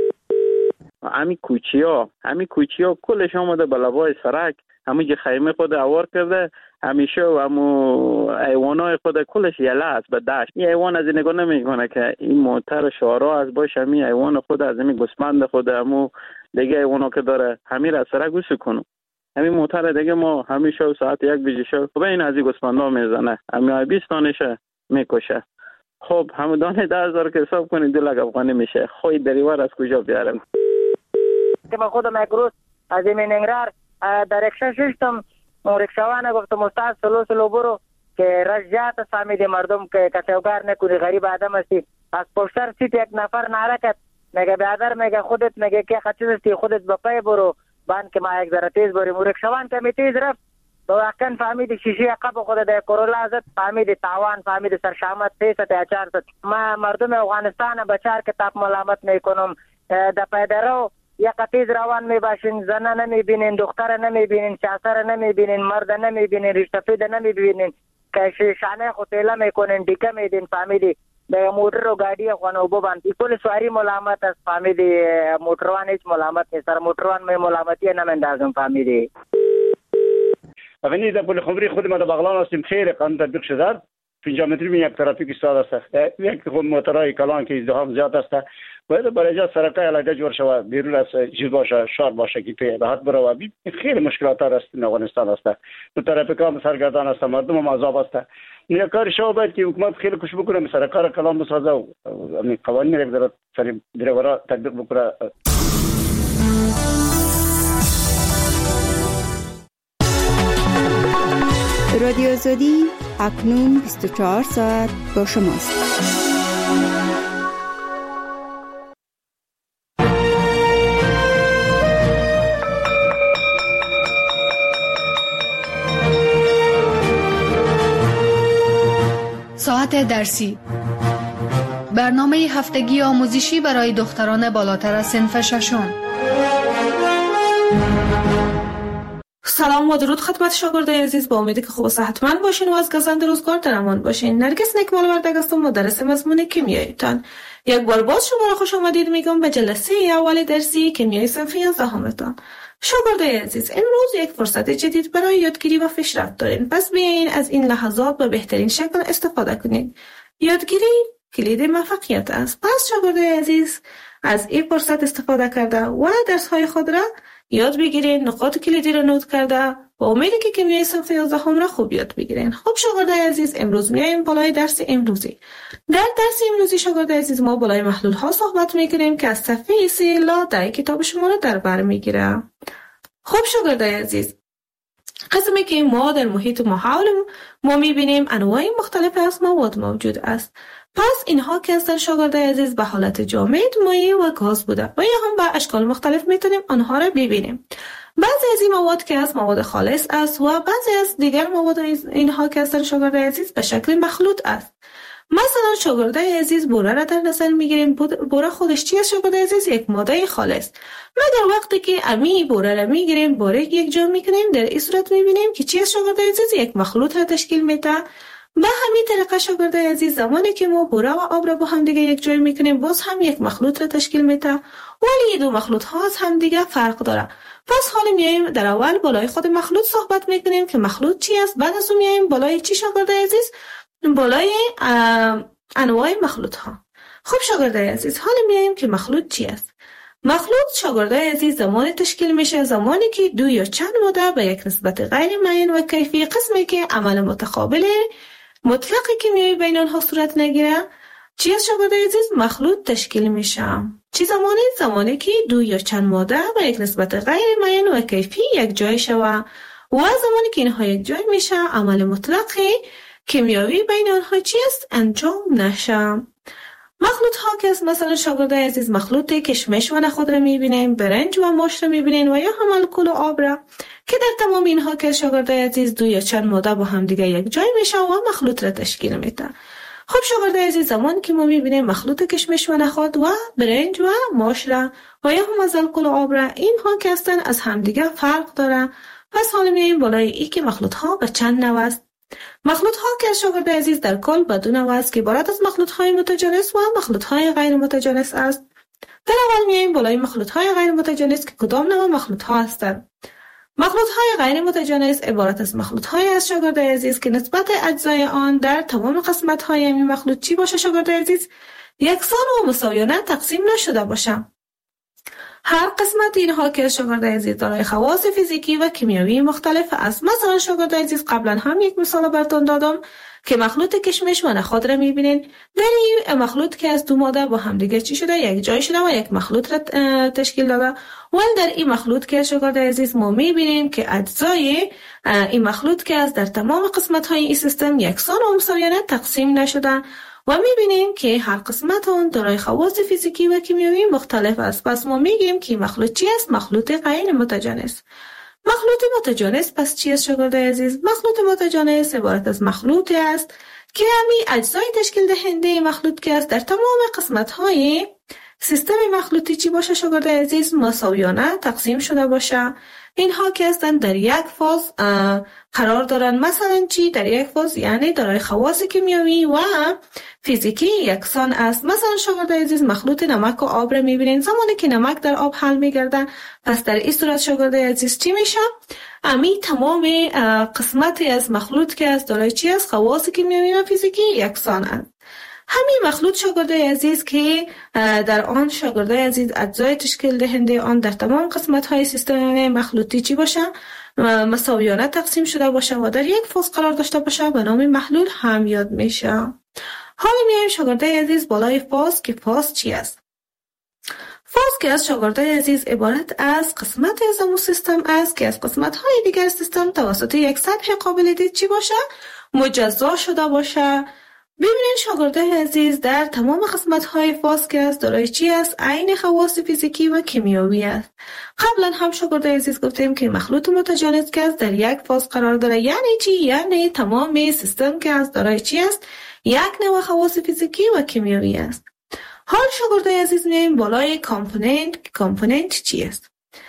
همین کوچی ها همین کوچی ها کلش آمده به لبای سرک، همین که خیمه خود اوار کرده، همیشه و همو ایوانای خود کلش یله است به دشت. این ایوان از این نگاه نمیکنه که این موتر شارا از باش، همین ایوان خود از همین گسمند خود همو دیگه ایوانا که داره همین را سرک گوش کنم. همین موتر دیگه ما همیشه ساعت یک بجه شو خب این از این گسمندا میزنه، همین بیست دانشه میکشه. خب همون دانه ده هزار که حساب کنید دو لک افغانی میشه. خوی دریور از کجا بیارم؟ که من خودم یک روز از این ننگرار در رکشه ششتم، رکشوانه گفتم استاد سلو سلو برو که رجعت فهمید مردم که کسوگر نکنی، غریب آدم هستی. از پشتر سیت یک نفر نارکت میگه برادر، میگه خودت، میگه که خچیز هستی خودت بپای برو بان که ما یک ذره تیز بریم. رکشوان که می تیز رفت واقعا فهمید شیشه عقب خود در کرولا زد، فهمید تاوان، فهمید سرشامت سیست یا چهارصد. ما مردم افغانستان بچار کتاب ملامت میکنم. در پیدرو یک تیز روان میباشین، زنه نمیبینین، دختر نمیبینین، شاسر نمیبینین، مرد نمیبینین، رشتفید نمیبینین که شانه خوتیله میکنین، دیگه میدین. فهمیدی به موتر و گاڑی خونه ببند کل سواری ملامت است. فهمیدی موتروان هیچ ملامت نیست، سر موتروان می ملامتی نمیندازم. فهمیدی افنی در پل خبری خود ما در بغلان هستیم، خیلی قانون تطبیق شده. پنجاه متری می یک ترافیک ایستاده است، یک خود موترهای کلان که ازدحام زیاد است باید برای ایجاد سرکای علاقه جور شود، بیرون از چیز باشه، شار باشه که پی راحت بره و خیلی مشکلات است در افغانستان است. تو ترافیکا سرگردان است، مردم هم عذاب است. این کار شو باید که حکومت خیلی کوشش بکنه سرکار کلان بسازه و قوانین را در سر دریورا تطبیق بکنه. رادیو آزادی اکنون بیست و چهار ساعت با شماست. ساعت درسی، برنامه هفتگی آموزشی برای دختران بالاتر از صنف ششم. سلام و درود خدمت شاگردای عزیز، با امیدی که خوب و صحتمند باشین و از گزند روزگار در امان باشین. نرگس نکمال وردگ هستم، مدرس مضمون کیمیایتان. یک بار باز شما را خوش آمدید میگم به جلسه اول درسی کیمیای صنف یازدهمتان. شاگردای عزیز، امروز یک فرصت جدید برای یادگیری و پیشرفت دارین، پس بیاین از این لحظات به بهترین شکل استفاده کنید. یادگیری کلید موفقیت است. پس شاگردای عزیز، از این فرصت استفاده کرده و درس‌های خود را یاد بگیرین، نقاط کلیدی را نوت کرده با امیدی که کیمیای صنف یازدهم را خوب یاد بگیرین. خب شاگردای عزیز، امروز میایم بالای درس امروزی. در درس امروزی شاگردای عزیز ما بالای محلول ها صحبت میکنیم که از صفحه سه الی ده کتاب شما را در بر میگیره. خب شاگردای عزیز، قسمی که ما در محیط ما حول ما میبینیم انواع مختلف از مواد موجود است. پس اینها که هستن شاگردای عزیز به حالت جامد، مایع و گاز بوده و یا هم به اشکال مختلف میتونیم آنها را ببینیم. بعضی از این مواد که از مواد خالص است و بعضی از دیگر مواد اینها که هستن شاگردای عزیز به شکل مخلوط است. مثلا شاگردای عزیز بوره را در نظر میگیریم. بوره خودش چی است شاگردای عزیز؟ یک ماده خالص. مگر وقتی که امی بوره را میگیریم، بوره یک جا میکنیم، در این صورت میبینیم که چی است شاگردای عزیز؟ یک مخلوط را تشکیل میده. به همین طریقه شاگردای عزیز، زمانی که ما بوره و آب را با هم دیگه یک جای میکنیم، باز هم یک مخلوط را تشکیل میده، ولی دو مخلوط ها از هم دیگه فرق داره. پس حالا میایم در اول بالای خود مخلوط صحبت میکنیم که مخلوط چی است، بعد از اون میایم بالای چی شاگردای عزیز؟ بالای انواع مخلوط ها. خب شاگردای عزیز، حالا میایم که مخلوط چی است. مخلوط شاگردای عزیز زمانی تشکیل میشه زمانی که دو یا چند ماده به یک نسبت غیر معین و کیفی، قسمی که عمل متقابل مطلق کیمیایی بین آنها صورت نگیره، چی از شاگردای عزیز؟ مخلوط تشکیل میشه. چی زمانی؟ زمانی که دو یا چند ماده به یک نسبت غیر معین و کیفی یک جای شوه و زمانی که اینها یک جای میشه، عمل مطلق کیمیایی بین آنها چی است؟ انجام نشه. مخلوط ها که مثلا شاگردای عزیز مخلوط کشمش و نخود را میبینیم، برنج و ماش را میبینیم و یا هم الکل و آب را که در تمام اینها که شاگردای عزیز دو یا چند ماده با هم دیگه یک جای میشه و مخلوط را تشکیل میده. خب شاگردای عزیز، زمانی که ما میبینیم مخلوط کشمش و نخود و برنج و ماش را و یا هم از الکل و آب را، اینها که هستن از هم دیگه فرق داره. پس حالا میایم بالای ای که مخلوط ها به چند نوع است. مخلوط ها که شاگردای عزیز در کل به دو نوع است که عبارت از مخلوط های متجانس و مخلوط های غیر متجانس است. در اول میایم بالای مخلوط های غیر متجانس که کدام نوع مخلوط ها هستند. مخلوط های غیر متجانس عبارت از مخلوط های از شاگردای عزیز که نسبت اجزای آن در تمام قسمت های این مخلوط چی باشه شاگردای عزیز؟ یکسان و مساویانه تقسیم نشده باشه. هر قسمت اینها که شاگردای عزیز دارای خواص فیزیکی و کیمیایی مختلف است. مثلا شاگردای عزیز قبلا هم یک مثال براتون دادم که مخلوط کشمش و نخود را میبینین. در این مخلوط که از دو ماده با هم دیگه چی شده؟ یک جای شده و یک مخلوط را تشکیل داده. و در این مخلوط که شاگردای عزیز ما میبینیم که اجزای این مخلوط که از در تمام قسمت های این سیستم یکسان و مساویانه تقسیم نشده و میبینیم که هر قسمت آن دارای خواص فیزیکی و کیمیایی مختلف است. پس ما میگیم که مخلوط چی است؟ مخلوط غیر متجانس. مخلوط متجانس پس چی است شاگردای عزیز؟ مخلوط متجانس عبارت از مخلوطی است که همین اجزای تشکیل دهنده مخلوط که است در تمام قسمت های سیستم مخلوطی چی باشه شاگردای عزیز؟ مساویانه تقسیم شده باشه. اینها که هستن در یک فاز قرار دارن. مثلا چی؟ در یک فاز یعنی دارای خواص کیمیایی و فیزیکی یکسان است. مثلا شاگردای عزیز مخلوط نمک و آب را میبینین. زمانی که نمک در آب حل میگردن، پس در این صورت شاگردای عزیز چی میشه؟ امی تمام قسمتی از مخلوط که از دارای چی است؟ خواص کیمیایی و فیزیکی یکسان است. همین مخلوط شاگردای عزیز که در آن شاگردای عزیز اجزای تشکیل دهنده آن در تمام قسمت های سیستم مخلوطی چی باشه؟ مساویانه تقسیم شده باشه و در یک فاز قرار داشته باشه به نام محلول هم یاد میشه. حالا میایم شاگردای عزیز بالای فاز که فاز چی است؟ فاز که از شاگردای عزیز عبارت از قسمت از امو سیستم است که از قسمت های دیگر سیستم توسط یک سطح قابل دید چی باشه؟ مجزا شده باشه ببینید شاگردای عزیز، در تمام قسمت‌های فاز که است دارای چی است؟ عین خواص فیزیکی و کیمیایی است. قبلا هم شاگردای عزیز گفتیم که مخلوط متجانس که است در یک فاز قرار داره. یعنی چی؟ یعنی تمام سیستم که است دارای چی است؟ یک نوع خواص فیزیکی و کیمیایی است. حال شاگردای عزیز میایم بالای کامپوننت. کامپوننت چی است؟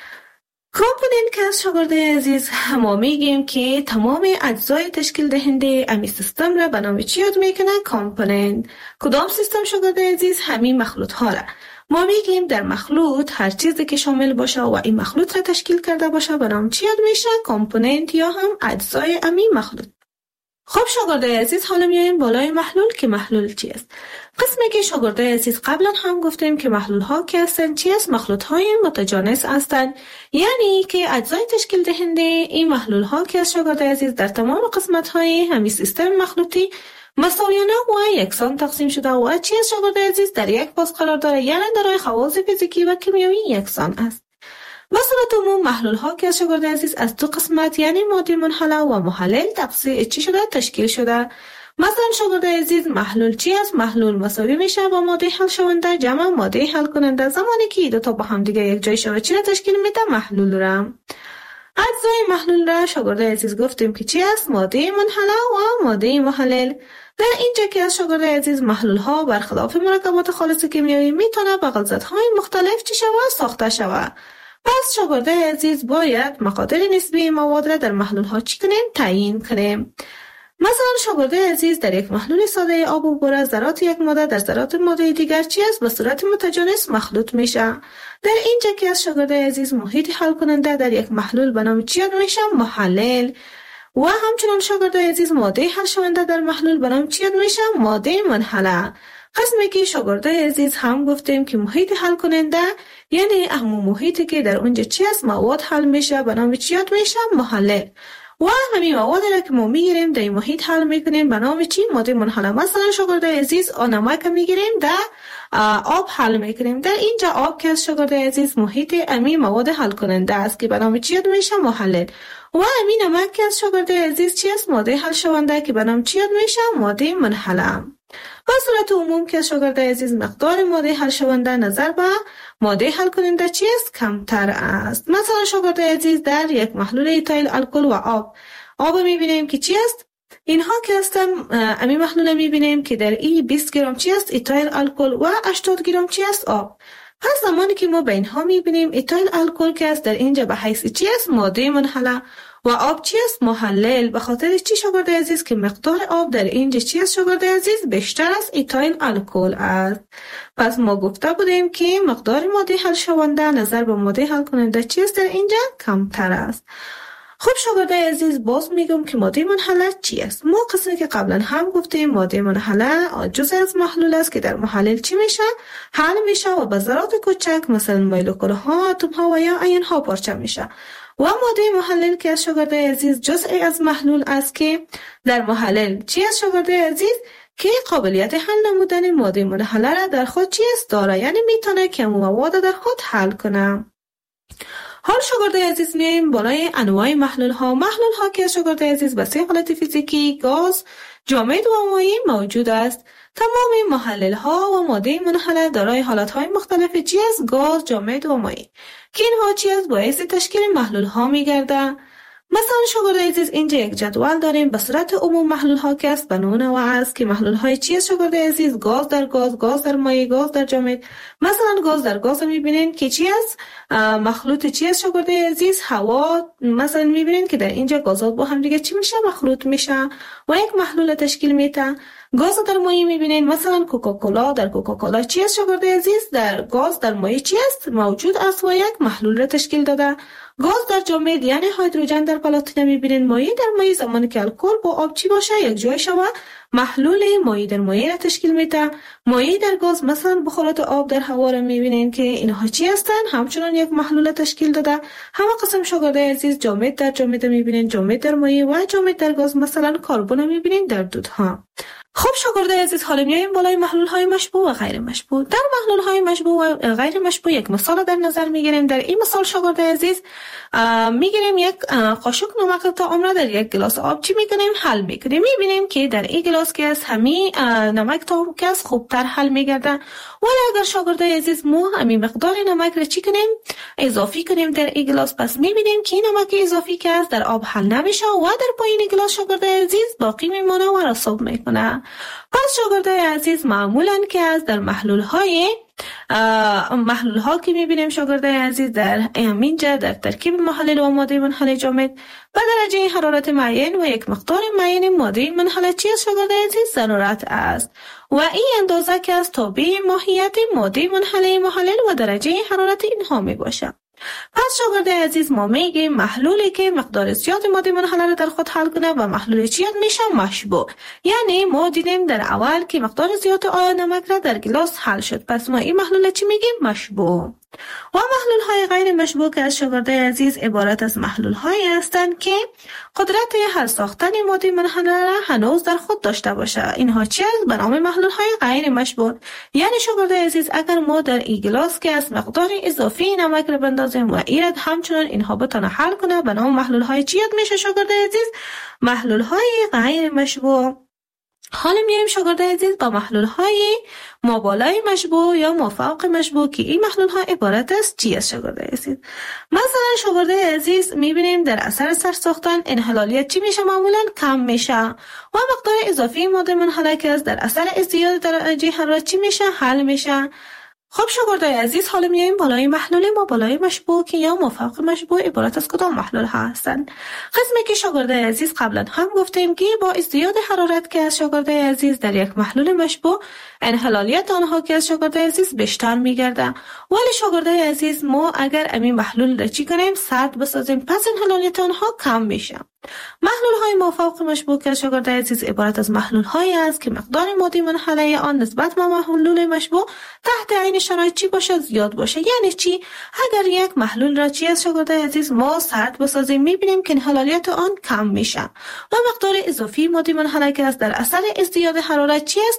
کامپوننت که از شاگردای عزیز ما میگیم که تمام اجزای تشکیل دهنده امی سیستم را به نام چی یاد میکنه؟ کامپوننت. کدام سیستم شاگردای عزیز؟ همین مخلوط ها را ما میگیم در مخلوط هر چیزی که شامل باشه و این مخلوط را تشکیل کرده باشه به نام چی یاد میشه؟ کامپوننت یا هم اجزای امی مخلوط. خب شاگردای عزیز حالا میایم بالای محلول که محلول چی است؟ قسمی که شاگردای عزیز قبلا هم گفتیم که محلول ها که هستن چی است؟ مخلوط های متجانس هستند. یعنی که اجزای تشکیل دهنده این محلول ها که از شاگردای عزیز در تمام قسمت های همین سیستم مخلوطی مساویانه و یکسان تقسیم شده و چی است شاگردای عزیز؟ در یک فاز قرار داره، یعنی دارای خواص فیزیکی و کیمیایی یکسان است. به صورت عموم محلول ها که از شاگردای عزیز از دو قسمت یعنی ماده منحله و محلل تقسیم چی شده؟ تشکیل شده. مثلا شاگردای عزیز محلول چی است؟ محلول مساوی میشه با ماده حل شونده جمع ماده حل کننده. زمانی که دو تا با هم دیگه یک جای شود چی را تشکیل میده؟ محلول را. اجزای محلول را شاگردای عزیز گفتیم که چی است؟ ماده منحله و ماده محلل. در اینجا که از شاگردای عزیز محلول ها برخلاف مرکبات خالص کیمیایی میتونه با غلظت های مختلف چی شود؟ ساخته شود. پس شاگردای عزیز باید مقادیر نسبی مواد را در محلول ها چی کنیم؟ تعیین کنیم. مثلا شاگردای عزیز در یک محلول ساده آب و بوره ذرات یک ماده در ذرات ماده دیگر چی است؟ به صورت متجانس مخلوط میشه. در اینجا که از شاگردای عزیز محیط حل کننده در یک محلول به نام چی یاد میشه؟ محلل. و همچنان شاگردای عزیز ماده حل شونده در محلول به نام چی یاد میشه؟ ماده منحله. قسمی که شاگردای عزیز هم گفتیم که محیط حل کننده یعنی همون محیطی که در اونجا چی است؟ مواد حل میشه به نام چی یاد میشه؟ محلل. و همین مواد را که ما میگیریم در این محیط حل میکنیم به نام چی؟ ماده منحله. مثلا شاگردای عزیز نمک میگیریم در آب حل میکنیم. در اینجا آب که از شاگردای عزیز محیط امی مواد حل کننده است که به نام چی یاد میشه؟ محلل. و همین نمک که از شاگردای عزیز چی است؟ ماده حل شونده که به نام چی یاد میشه؟ ماده منحله. به صورت عموم که شاگردای عزیز مقدار ماده حل شونده نظر به ماده حل کننده چی است؟ کمتر است. مثلا شاگردای عزیز در یک محلول ایتایل الکل و آب آب میبینیم که چی است؟ اینها که هستن امی محلول میبینیم که در این بیست گرم چی است؟ ایتایل الکل و هشتاد گرم چی است؟ آب. پس زمانی که ما به اینها میبینیم ایتایل الکل که است در اینجا به حیث چی است؟ ماده منحله و آب چی است؟ محلل. به خاطر چی شاگردای عزیز که مقدار آب در اینجا چی است شاگردای عزیز؟ بیشتر از ایتایل الکل است. پس ما گفته بودیم که مقدار ماده حل شونده نظر به ماده حل کننده چی است در اینجا؟ کمتر است. خب شاگردای عزیز باز میگم که ماده منحله چی است؟ ما قسمی که قبلا هم گفتیم ماده منحله جزء از محلول است که در محلل چی میشه؟ حل میشه و به ذرات کوچک مثلا مولکول ها، اتم ها و یا آیون ها پارچه میشه. و ماده محلل که از شاگردای عزیز جزئی از محلول است که در محلل چی است شاگردای عزیز؟ که قابلیت حل نمودن ماده منحله را در خود چی است؟ داره. یعنی میتونه که مواد در خود حل کنه. حال شاگردای عزیز میایم بالای انواع محلول ها. محلول ها که شاگردای عزیز به سه حالت فیزیکی گاز، جامد و مایع موجود است. تمام محلل ها و ماده منحله دارای حالت های مختلف چی است؟ گاز، جامد و مایع که اینها چی است؟ باعث تشکیل محلول ها میگرده. مثلا شاگردای عزیز اینجا یک جدول داریم به صورت عموم محلول ها که است به نوع و است که محلول های چی است شاگردای عزیز؟ گاز در گاز، گاز در مایع، گاز در جامد. مثلا گاز در گاز میبینین که چی است؟ مخلوط چی است شاگردای عزیز؟ هوا. مثلا میبینین که در اینجا گازات با هم دیگه چی میشه؟ مخلوط میشه و یک محلول تشکیل میده. گاز در مایع میبینین مثلا کوکاکولا در کوکاکولا چی است شاگردای عزیز؟ در گاز در مایع چی است؟ موجود است و یک محلول را تشکیل داده. گاز در جامد یعنی هیدروژن در پلاتینه میبینین. مایع در مایع زمانی که الکل با آب چی باشه یک جای شود محلول مایع در مایع را تشکیل میده. مایع در گاز مثلا بخارات آب در هوا را میبینین که اینها چی هستن؟ همچنان یک محلول تشکیل داده. همه قسم شاگردای عزیز جامد در جامد میبینین، جامد در مایع و جامد در گاز مثلا کربن میبینین در دودها. خب شاگردای عزیز، حالا میایم بالای محلول های مشبوع و غیر مشبوع. در محلول های مشبوع و غیر مشبوع یک مثال در نظر میگیریم. در این مثال شاگردای عزیز میگیریم یک قاشق نمک تا عمره در یک گلاس آب چی میکنیم؟ حل میکنیم. میبینیم که در این گلاس که از همین نمک تا که از خوبتر حل میگرده، ولی اگر شاگردای عزیز ما همین مقدار نمک را چی کنیم؟ اضافی کنیم در این گلاس، پس میبینیم که نمک اضافی که از در آب حل نمیشه و در پایین گلاس شاگردای عزیز باقی میمونه و رسوب میکنه. پس شاگردای عزیز معمولاً که از در محلول های محلول ها که میبینیم شاگردای عزیز در اینجا در ترکیب محلل و ماده منحل جامد به درجه حرارت معین و یک مقدار معین ماده منحل چی است شاگردای عزیز؟ ضرورت است و این اندازه که از تابع ماهیت ماده منحل محلل و درجه حرارت اینها می باشه. پس شاگردای عزیز ما میگیم محلولی که مقدار زیاد ماده منحله را در خود حل کنه و محلول چی میشه؟ مشبوع. یعنی ما دیدیم در اول که مقدار زیاد آب نمک را در گلاس حل شد، پس ما این محلول چی میگیم؟ مشبوع. و محلول های غیر مشبوع که از شاگردای عزیز عبارت از محلول هایی هستند که قدرت حل ساختن ماده منحله را هنوز در خود داشته باشه. اینها چی است؟ به نام محلول های غیر مشبوع. یعنی شاگردای عزیز اگر ما در این گلاس که از مقدار اضافی نمک را بندازیم و ایراد همچنان اینها بتونه حل کنه، به نام محلول های چی میشه شاگردای عزیز؟ محلول های غیر مشبوع. حالا میایم شاگردای عزیز با محلول های مابالای مشبوع یا مافوق مشبوع که این محلول ها عبارت است چی است شاگردای عزیز؟ مثلا شاگردای عزیز میبینیم در اثر سرساختن انحلالیت چی میشه؟ معمولا کم میشه و مقدار اضافی ماده منحله که از در اثر ازدیاد درجه حرارت چی میشه؟ حل میشه. خب شاگردای عزیز، حالا میایم بالای محلول مابالای مشبوع که یا مافوق مشبوع عبارت از کدام محلول ها هستند؟ قسمی که شاگردای عزیز قبلا هم گفتیم که با ازدیاد حرارت که از شاگردای عزیز در یک محلول مشبوع انحلالیت آنها که از شاگردای عزیز بیشتر میگرده، ولی شاگردای عزیز ما اگر همین محلول را چی کنیم؟ سرد بسازیم، پس انحلالیت آنها کم میشه. محلول های مافوق مشبوع که شاگردای عزیز عبارت از محلول هایی است که مقدار ماده منحله آن نسبت به محلول مشبوع تحت عین شرایط چی باشه؟ زیاد باشه. یعنی چی؟ اگر یک محلول را چی از شاگردای عزیز ما سرد بسازیم، میبینیم که انحلالیت آن کم میشه و مقدار اضافی ماده منحله که است در اثر ازدیاد حرارت چی است؟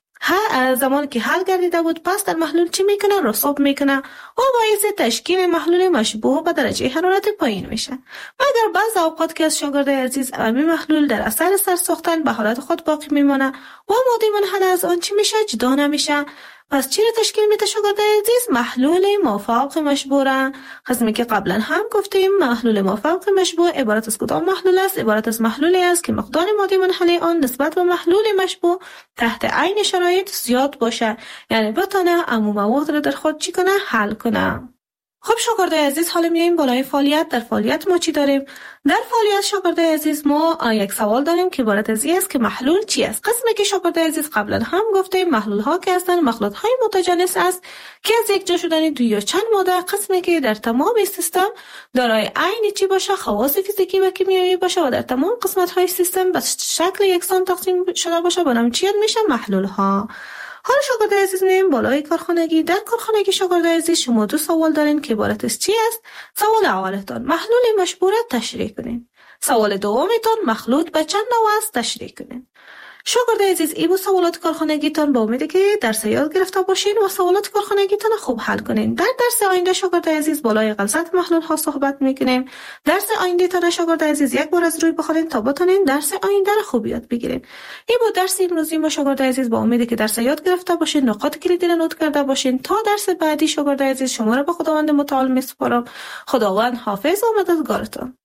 ها زمانی که حل گردیده بود پس در محلول چی میکنه؟ رسوب میکنه و باعث تشکیل محلول مشبوع به درجه حرارت پایین میشه. مگر بعض اوقات که از شاگردای عزیز همین محلول در اثر سرساختن به حالت خود باقی میمونه و ماده منحله از آن چی میشه؟ جدا نمیشه. پس چی را تشکیل میده شاگردای عزیز؟ محلول مافوق مشبوع. قسمی که قبلا هم گفتیم محلول مافوق مشبوع عبارت از کدام محلول است؟ عبارت از محلولی است که مقدار ماده منحله آن نسبت به محلول مشبوع تحت عین شرایط زیاد باشه، یعنی بتونه عموم مواد را در خود چی کنه؟ حل کنه. خب شاگردای عزیز، حالا میایم بالای فعالیت. در فعالیت ما چی داریم؟ در فعالیت شاگردای عزیز ما یک سوال داریم که عبارت از این است که محلول چی است؟ قسمی که شاگردای عزیز قبلا هم گفتیم محلول ها که هستند مخلوط های متجانس است که از یک جا شدن دو یا چند ماده، قسمی که در تمام سیستم دارای عین چی باشه؟ خواص فیزیکی و کیمیایی باشه و در تمام قسمت های سیستم به شکل یکسان تقسیم شده باشه، به نام چی میشه؟ محلول ها. حالا شاگردای عزیز میایم بالای کارخانگی. در کارخانگی شاگردای عزیز شما دو سوال دارین که عبارت از چی است؟ سوال اولتان محلول مشبوع را تشریح کنین. سوال دومتان مخلوط به چند نوع است تشریح کنین. شاگردای عزیز، این بود سوالات کارخانگیتان. با امید که درس یاد گرفته باشین و سوالات کارخانگیتان خوب حل کنین. در درس آینده شاگردای عزیز بالای غلظت محلول ها صحبت میکنیم. درس آینده تان شاگردای عزیز یک بار از روی بخونین تا بتونین درس آینده را خوب یاد بگیرین. این بود درس امروزی ما شاگردای عزیز. با امید که درس یاد گرفته باشین، نکات کلیدی را نوت کرده باشین. تا درس بعدی شاگردای عزیز شما را به خداوند متعال میسپارم. خداوند حافظ و مددگارتان.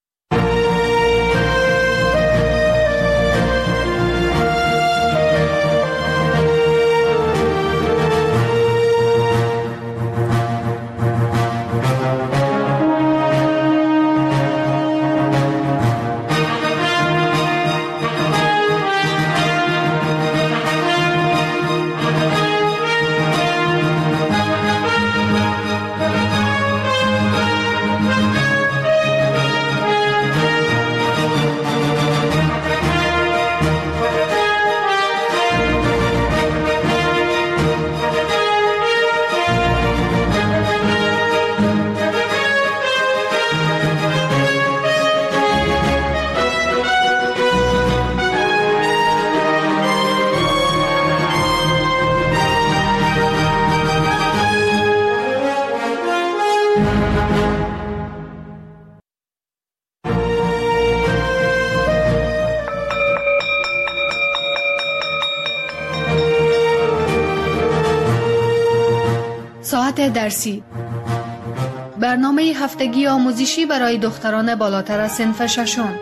ساعت درسی، برنامه هفتگی آموزشی برای دختران بالاتر از صنف ششم.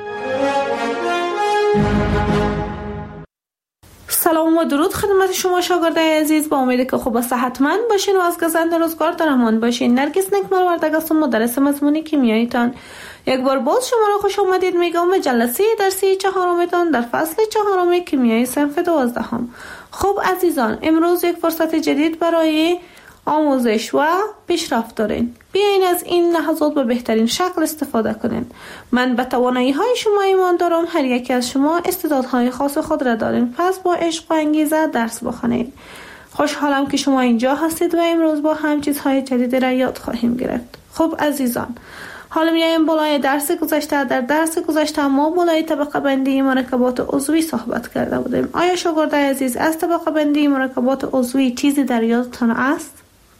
سلام و درود خدمت شما شاگردای عزیز، با امیدی که خوب و صحتمند باشین و از گزند روزگار در امان باشین. نرگس نکمال وردگ هستم، مدرس مضمون کیمیاییتان. یک بار باز شما را خوش آمدید میگم به جلسه درسی چهارمتان در فصل چهارم کیمیای صنف دوازدهم. خب عزیزان، امروز یک فرصت جدید برای آموزش و پیشرفت دارین. بیاین از این لحظات به بهترین شکل استفاده کنین. من به توانایی های شما ایمان دارم. هر یکی از شما استعدادهای خاص خود را دارین، پس با عشق و انگیزه درس بخونید. خوشحالم که شما اینجا هستید و امروز با هم چیزهای جدید را یاد خواهیم گرفت. خب عزیزان، حالا میایم بالای درس گذشته. در درس گذشته ما بالای طبقه بندی مرکبات عضوی صحبت کرده بودیم. آیا شاگردای عزیز از طبقه بندی مرکبات عضوی چیزی در یادتان است؟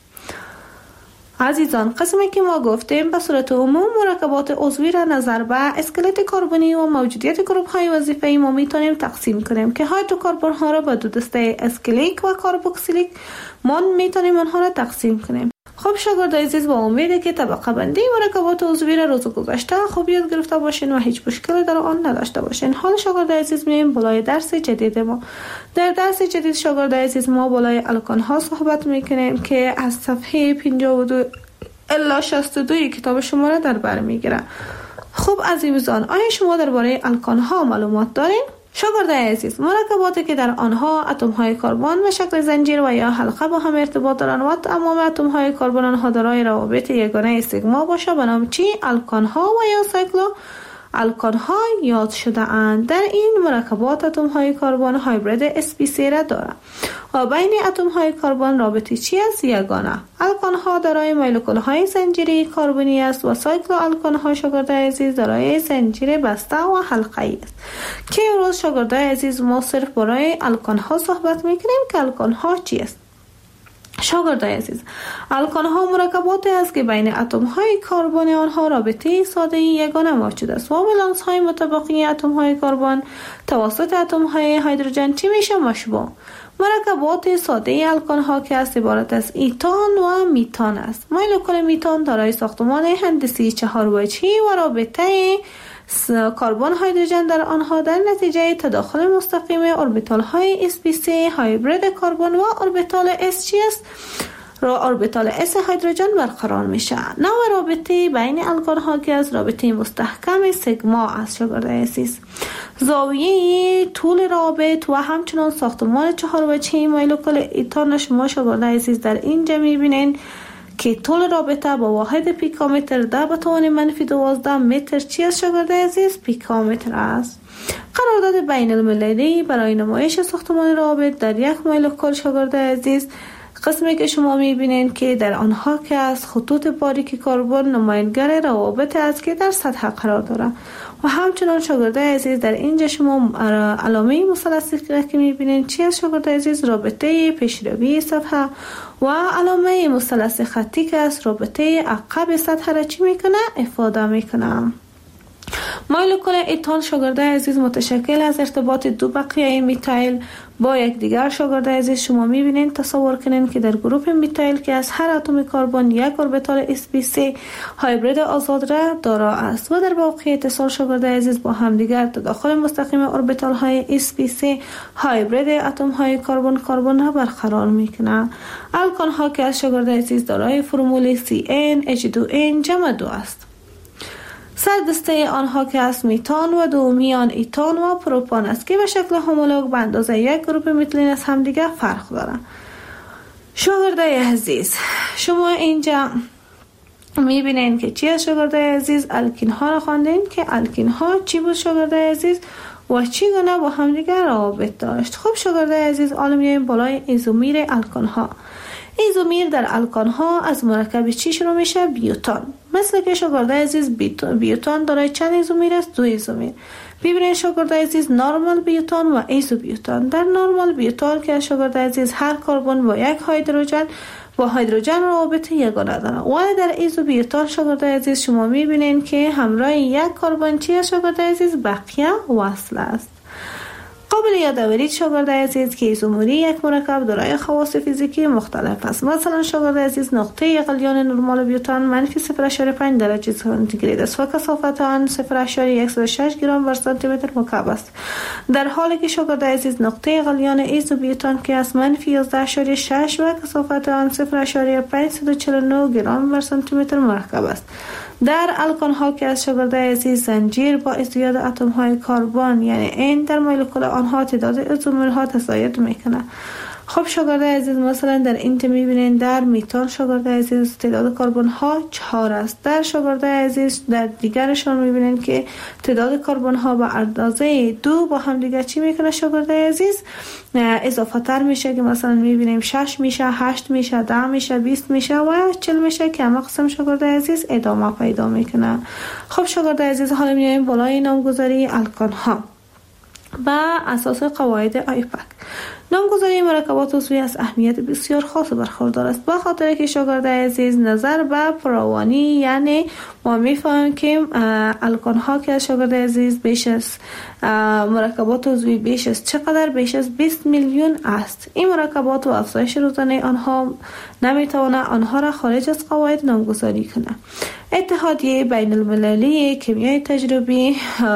عزیزان، قسمی که ما گفتیم به صورت عموم مرکبات عضوی را نظر به اسکلت کربنی و موجودیت گروپ های وظیفه‌ای ما میتونیم تقسیم کنیم که هایدروکربن ها را به دو دسته اسکلیک و کاربوکسیلیک ما میتونیم آنها را تقسیم کنیم. خب شاگردای عزیز، با امیده که طبقه بندی مرکبات عضوی را روز گذشته خوب یاد گرفته باشین و هیچ مشکلی در آن نداشته باشین. حال شاگردای عزیز میایم بالای درس جدید ما. در درس جدید شاگردای عزیز ما بالای الکان ها صحبت میکنیم که از صفحه پنجاه و دو الی شصت و دو کتاب شما را در بر میگیره. خب عزیزان، آیا شما درباره الکان ها معلومات دارین؟ شاگردای عزیز، مرکباتی که در آنها اتم های کربن به شکل زنجیر و یا حلقه با هم ارتباط دارند و تمام اتم های کربن آنها دارای روابط یگانه سیگما باشه به نام چی؟ الکان ها و یا سایکلو الکان ها یاد شده اند. در این مرکبات اتم های کربن هایبرید اس پی سی را دارند و بین اتم های کربن رابطه چی است؟ یگانه. الکان ها دارای مولکول های زنجیری کربنی است و سایکلو الکان ها شاگردای عزیز دارای زنجیر بسته و حلقه‌ای است که امروز شاگردای عزیز ما صرف برای الکان ها صحبت میکنیم که الکان ها چی است. شاگردای عزیز، الکان ها مرکباتی است که بین اتم های کربن آنها رابطه ساده یگانه موجود است و ولانس های متبقی اتم های کربن توسط اتم های هیدروژن چی میشه؟ مشبوع. مرکبات ساده الکان ها که است عبارت از ایتان و میتان است. مولکول میتان دارای ساختمان هندسی چهار وجهی و رابطه کربن هیدروژن در آنها در نتیجه تداخل مستقیم اوربیتال های اس پی سی هایبرید کربن و اوربیتال اس چی است؟ را اوربیتال اس هیدروژن برقرار میشه. نوع رابطه بین الکان ها که از رابطه مستحکم سیگما است. شاگردای عزیز، زاویه طول رابط و همچنان ساختمان چهار وجهی مولکول ایتان شما شاگردای عزیز در اینجا میبینین که طول رابطه با واحد پیکومتر ده به توان منفی دوازده متر چی است شاگردای عزیز؟ پیکومتر است. قرارداد بین المللی برای نمایش ساختمان رابط در یک مولکول شاگردای عزیز، قسمی که شما میبینین که در آنها که از خطوط باریک کربن نمایانگر روابط است که در سطح قرار داره و همچنان شاگردای عزیز در اینجا شما علامه مثلثی که میبینین چی است شاگردای عزیز؟ رابطه پیشروی سطح و علامه مثلث خطی که است رابطه عقب سطح را چی میکنه؟ افاده میکنه. مولکول ایتان شاگردای عزیز متشکل از ارتباط دو بقیه میتایل با یک دیگر. شاگردای عزیز شما میبینین، تصور کنین که در گروپ میتایل که از هر اتم کربن یک اوربیتال اس پی سی هایبرید آزاد را دارا است و در واقع اتصال شاگردای عزیز با هم دیگر تداخل مستقیم اوربیتال های اس پی سی هایبرید اتم های کربن کربن را برقرار میکنه. الکان ها که از شاگردای عزیز دارای فرمول سی ان اچ دو ان جمع دو است. سر دسته آنها که از میتان و دومیان ایتان و پروپان است که به شکل هومولوگ به اندازه یک گروپ میتلین از هم دیگر فرق دارند. شاگردای عزیز شما اینجا میبینین که چی از شاگردای عزیز؟ الکین ها را خواندین که الکین ها چی بود شاگردای عزیز و چی گونه با هم دیگر روابط داشت. خب شاگردای عزیز، حالا میایم بالای ایزومیر الکان ها. ایزومیر در الکان ها از مرکب چی شروع میشه؟ بیوتان. مثل که شاگردای عزیز بیوتان دارای چند ایزومیر است؟ دو ایزومیر. ببینید شاگردای عزیز، نورمال بیوتان و ایزو بیوتان. در نورمال بیوتان که شاگردای عزیز هر کربن با یک هیدروژن با هیدروژن رابطه یگانه دارن، ولی در ایزو بیوتان شاگردای عزیز شما میبینین که همراه یک کربن چی است شاگردای عزیز؟ بقیه وصل است. قابل قابل یادآوری شاگرد عزیز که ایزومری یک مرکب دارای خواص فیزیکی مختلف است. مثلا شاگرد عزیز نقطه غلیان نرمال بیوتان منفی صفر ممیز پنج درجه سانتیگراد است و کثافت آن صفر ممیز صفر شش گرم بر سانتی متر مکعب است، در حالی که شاگرد عزیز نقطه غلیان ایزوبیوتان که از منفی یازده ممیز شش و کثافت آن صفر ممیز پانصد و چهل و نه گرم بر سانتی متر مرکب است. در الکان ها که از شاگرد عزیز زنجیر با ازدیاد اتم های کربن یعنی این در مولکول آنها تعداد ایزومر ها تزاید میکنه. خب شاگرد عزیز مثلا در این میبینین در میتان شاگرد عزیز تعداد کربن ها چهار است. در شاگرد عزیز در دیگرشان میبینین که تعداد کربن ها به اندازه دو با هم دیگر چی میکنه شاگرد عزیز اضافه تر میشه که مثلا میبینیم شش میشه، هشت میشه، ده میشه، بیست میشه و چهل میشه که همه قسم شاگرد عزیز ادامه پیدا میکنه. خب شاگرد عزیز حالا میایم بالای نامگذاری الکان ها با اساس قواعد آیپک. نامگذاری مرکبات عضوی از اهمیت بسیار خاص برخوردار است، به خاطر که شاگرد عزیز نظر به فراوانی یعنی ما میفهمیم که الکان ها که شاگرد عزیز بیش از مرکبات عضوی بیش از چقدر بیش از بیست میلیون است. این مرکبات و افزایش روزانه آنها نمیتواند آنها را خارج از قواعد نامگذاری کنه. اتحادیه بین المللی کیمیای تجربی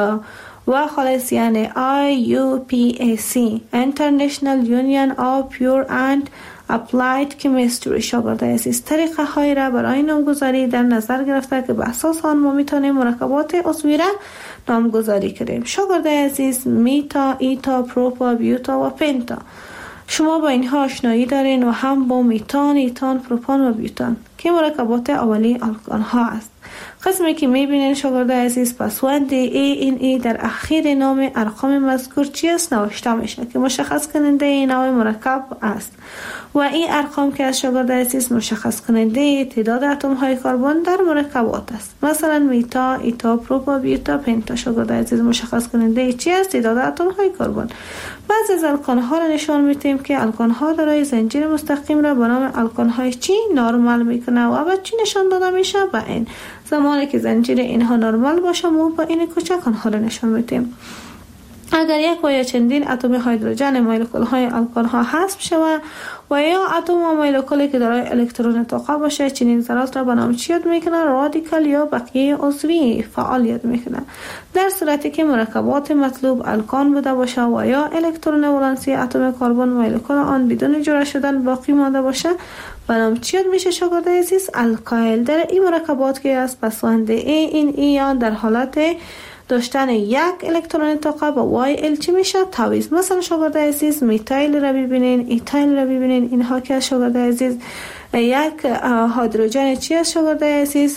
و خالص یعنی آی یو پی ای سی International Union of Pure and Applied Chemistry شاگرد عزیز طریقه های را برای نامگذاری در نظر گرفته که به اساس آن ما میتونیم مرکبات عضوی را نامگذاری کنیم. شاگرد عزیز میتا، ایتا، پروپا، بیوتا و پنتا شما با اینها آشنایی دارین و هم با میتان، ایتان، پروپان و بیوتان که مرکبات اولی الکان ها است. قسمی که میبینین شاگرد عزیز پسوند ای این ای در اخیر نام ارقام مذکور چی است نوشته میشه که مشخص کننده این نوع مرکب است و این ارقام که از شاگرد عزیز مشخص کننده تعداد اتم های کربن در مرکبات است. مثلا میتا، ایتا، پروپا، بیوتا، پنتا شاگرد عزیز مشخص کننده چی است تعداد اتم های کربن. بعضی از الکان ها را نشان میدیم که الکان ها دارای زنجیر مستقیم را به نام الکان های چی نرمال میکنه و به چی نشان داده میشه به این زمانی که زنجیر اینها نرمال باشه ما با این کوچک آنها را نشان میدیم. اگر یک و یا چندین اتم هیدروژن مولکول های الکان ها حذف شود و یا اتم و مولکولی که دارای الکترون طاقه باشه چنین ذرات را به نام چی یاد میکنه؟ رادیکال یا بقیه عضوی فعال یاد میکنه. در صورتی که مرکبات مطلوب الکان بوده باشه و یا الکترون ولانسی اتم کربن مولکول آن بدون جوړه شدن باقی مانده باشه به نام چی یاد میشه شاگرد عزیز؟ الکایل. در این مرکبات که از پسوند ای این ای آن در حالت داشتن یک الکترون طاقه با وای ال چی میشه؟ تعویض. مثلا شاگرد عزیز میتایل را ببینین، ایتایل را ببینین، اینها که از شاگرد عزیز یک هیدروژن چی از شاگرد عزیز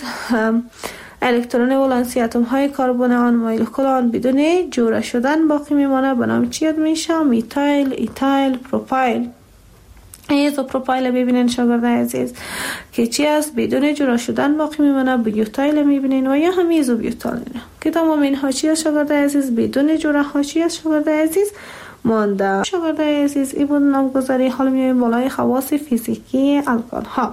الکترون ولانسی اتم های کربن آن مولکول آن بدون جوړه شدن باقی میمانه به نام چی یاد میشه؟ میتایل، ایتایل، پروپایل. ایزو پروپایل ببینین شاگرد عزیز که چی است بدون جوړه شدن باقی میمونه. بیوتایل میبینین و یا هم ایزو بیوتایل که تمام اینها چی است شاگرد عزیز بدون جوړه ها چی است شاگرد عزیز مانده. شاگرد عزیز این بود نامگذاری. حالا میایم بالای خواص فیزیکی الکان ها.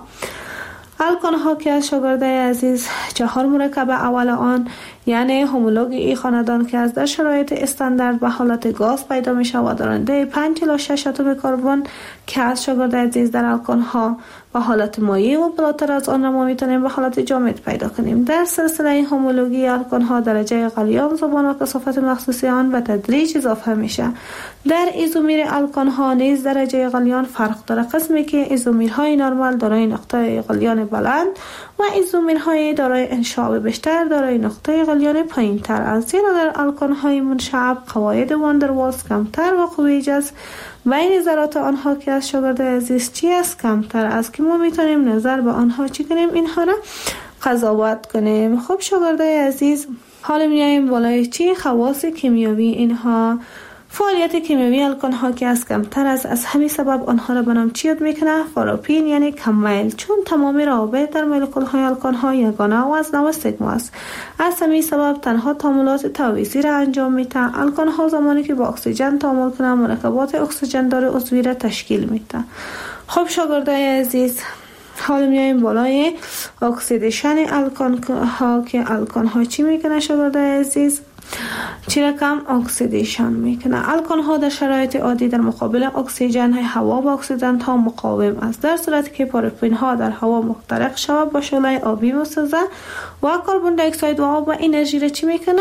الکان ها که از شاگرد عزیز چهار مرکب اول آن یعنی هومولوگ ای خاندان که از در شرایط استاندارد به حالت گاز پیدا می شود دارنده پنج الی شش اتم کربن که از شاگرد عزیز در الکان ها به حالت مایع و بالاتر از آن را ما میتونیم به حالت جامد پیدا کنیم. در سلسله هومولوژی الکان ها درجه غلیان زبان و کثافت مخصوصی آن به تدریج اضافه میشه. در ایزومیر الکان ها نیز درجه غلیان فرق داره، قسمی که ایزومیرهای نرمال دارای نقطه غلیان بلند و ایزومیرهای دارای انشعاب بیشتر دارای نقطه غلیان پایین تر است، زیرا در الکان های منشعب قواعد واندروالز کمتر و قوی جذب بین ذرات آنها که از شاگرد عزیز چی است کمتر است که ما میتونیم نظر به آنها چی کنیم اینها را قضاوت کنیم. خب شاگرد عزیز حالا میایم بالای چی خواص کیمیایی اینها. فعالیت کیمیایی الکان ها که از کمتر است، از همین سبب آنها را به نام چی یاد میکنه؟ فاروپین یعنی کم میل، چون تمام روابط در مولکول های الکان ها یگانه و از نوع سیگما است. از همین سبب تنها تعاملات تعویضی را انجام میده. الکان ها زمانی که با اکسیژن تعامل کنند مرکبات اکسیژن دار عضوی را تشکیل میده. خب شاگردای عزیز حالا میایم بالای اکسیدیشن الکان ها که الکان ها چی میکنه شاگردای عزیز؟ چی رقم اکسیدیشن میکنه. الکان ها در شرایط عادی در مقابل اکسیژن هوا و اکسیدنت ها مقاوم است، در صورتی که پارافین ها در هوا محترق شود با شعله آبی میسازه و کربن دی اکساید و آب و انرژی را چی میکنه؟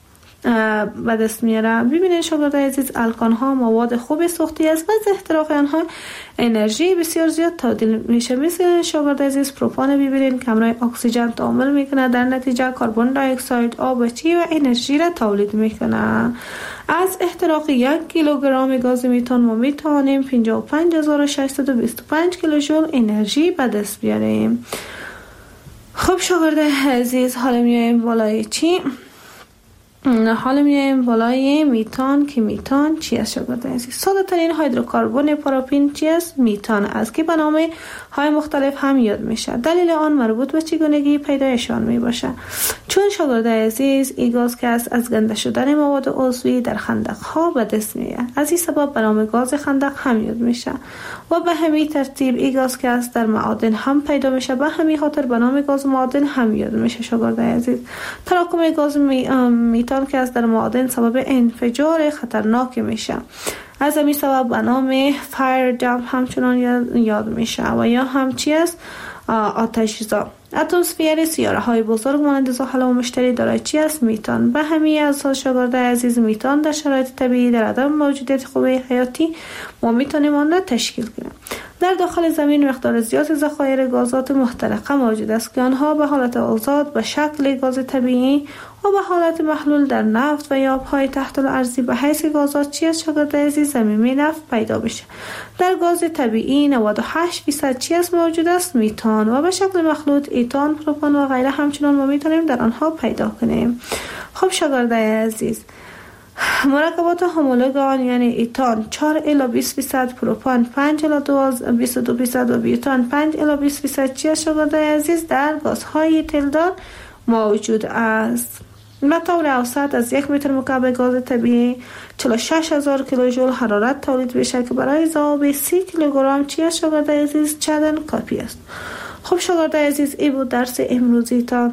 به دست میاره. ببینید شاگردای عزیز، الکان ها مواد خوب سوختی است و از احتراق آنها انرژی بسیار زیاد تبدیل میشه. مثل شاگردای عزیز پروپان ببینید که همراه اکسیژن تعامل میکنه، در نتیجه کربن دی اکساید، آب چی و انرژی را تولید میکنه. از احتراق یک کیلوگرم گاز میتان ما میتوانیم پنجاه و پنج هزار و ششصد و بیست و پنج کیلوژول انرژی به دست بیاریم. خب شاگردای عزیز، حالا میایم بالای چی؟ حالا میایم بالای میتان که میتان چی است شاگردان عزیز؟ ساده ترین هیدروکربن پاراپین چی است؟ میتان است که به نام های مختلف هم یاد میشه. دلیل آن مربوط به چگونگی پیدایشان می باشه. چون شاگردان عزیز این گاز که است از گنده شدن مواد عضوی در خندق ها به دست میاد، از این سبب به نام گاز خندق هم یاد میشه و به همین ترتیب این گاز که است در معادن هم پیدا میشه، به همین خاطر به نام گاز معادن هم یاد میشه. شاگردان عزیز، تراکم گاز می میتان که از در معادن سبب انفجار خطرناک میشه، از همین سبب به نام فایر دمپ همچنان یاد میشه و یا هم چی است؟ آتش‌زا. اتمسفر سیاره های بزرگ مانند زحل و مشتری دارای چی است؟ میتان. به همین اساس شاگردای عزیز، میتان در شرایط طبیعی در عدم موجودیت خوبه حیاتی ما میتونیم آن را تشکیل کنیم. در داخل زمین مقدار زیاد ذخایر گازات محترقه موجود است که آنها به حالت آزاد به شکل گاز طبیعی و به حالت محلول در نفت و یا آبهای تحت الارضی به حیث گازات چی است شاگردای عزیز؟ زمینی نفت پیدا بشه. در گاز طبیعی نود و هشت درصد چی است موجود است؟ میتان و به شکل مخلوط ایتان، پروپان و غیره همچنان ما میتونیم در آنها پیدا کنیم. خب شاگردای عزیز، مرکبات همولوگ آن یعنی ایتان چهار الی بیست درصد، پروپان پنج الی بیست و دو درصد و بیوتان پنج الی بیست درصد چی است شاگردای عزیز؟ در گازهای تلدار موجود است. به طور اوسط از یک متر مکعب گاز طبیعی چهل و شش هزار کیلوژول حرارت تولید میشه که برای ذوب سی کیلوگرم چی است شاگردای عزیز؟ چندان کافی است. خب شاگردای عزیز، این بود درس امروزی. تا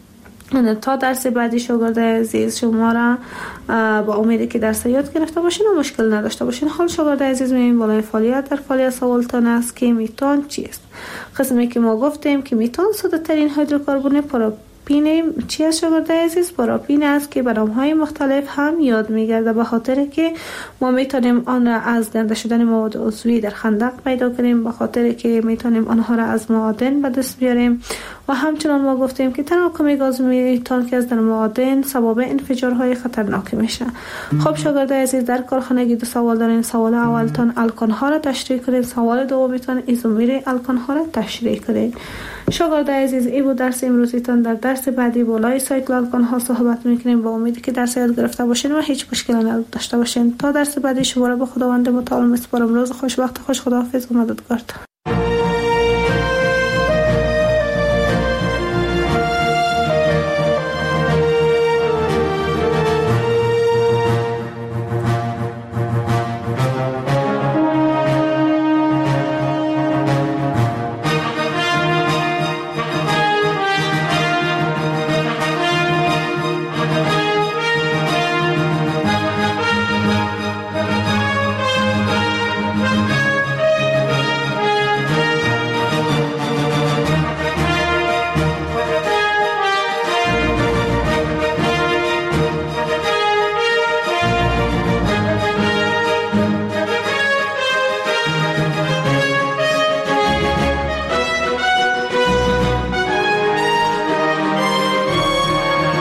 تا درس بعدی شاگردای عزیز شما را با امیدی که درس یاد گرفته باشین و مشکل نداشته باشین. حال شاگردای عزیز می‌بینیم بالای فعالیت در فعالیت سوالتان است که میتان چیست؟ قسمی که ما گفتیم که میتان ساده ترین هیدروکربن پاراپین چی است شاگردای عزیز؟ پاراپین است که به نام‌های مختلف هم یاد می‌گرده، به خاطر که ما میتونیم آن را از گنده شدن مواد عضوی در خندق پیدا کنیم، به خاطر که میتونیم آنها را از معادن به دست بیاریم و همچنان ما گفتیم که تراکم گاز میتان که از در معادن سبب انفجارهای خطرناک میشه. خب شاگردای عزیز، در کارخانگی دو سوال دارین. سوال اولتان الکان ها را تشریح کنید، سوال دومیتان ایزومر الکان ها را تشریح کنید. شاگردای عزیز، این بود درس امروزیتان. در درس بعدی بالای سایکل الکان ها صحبت میکنیم. با امیدی که درس یاد گرفته باشین و هیچ مشکلی نداشته باشین. تا درس بعدی شما را به خداوند متعال میسپارم. روز خوش، وقت خوش، خداحافظ و مددگار.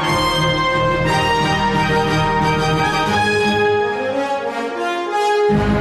Thank you.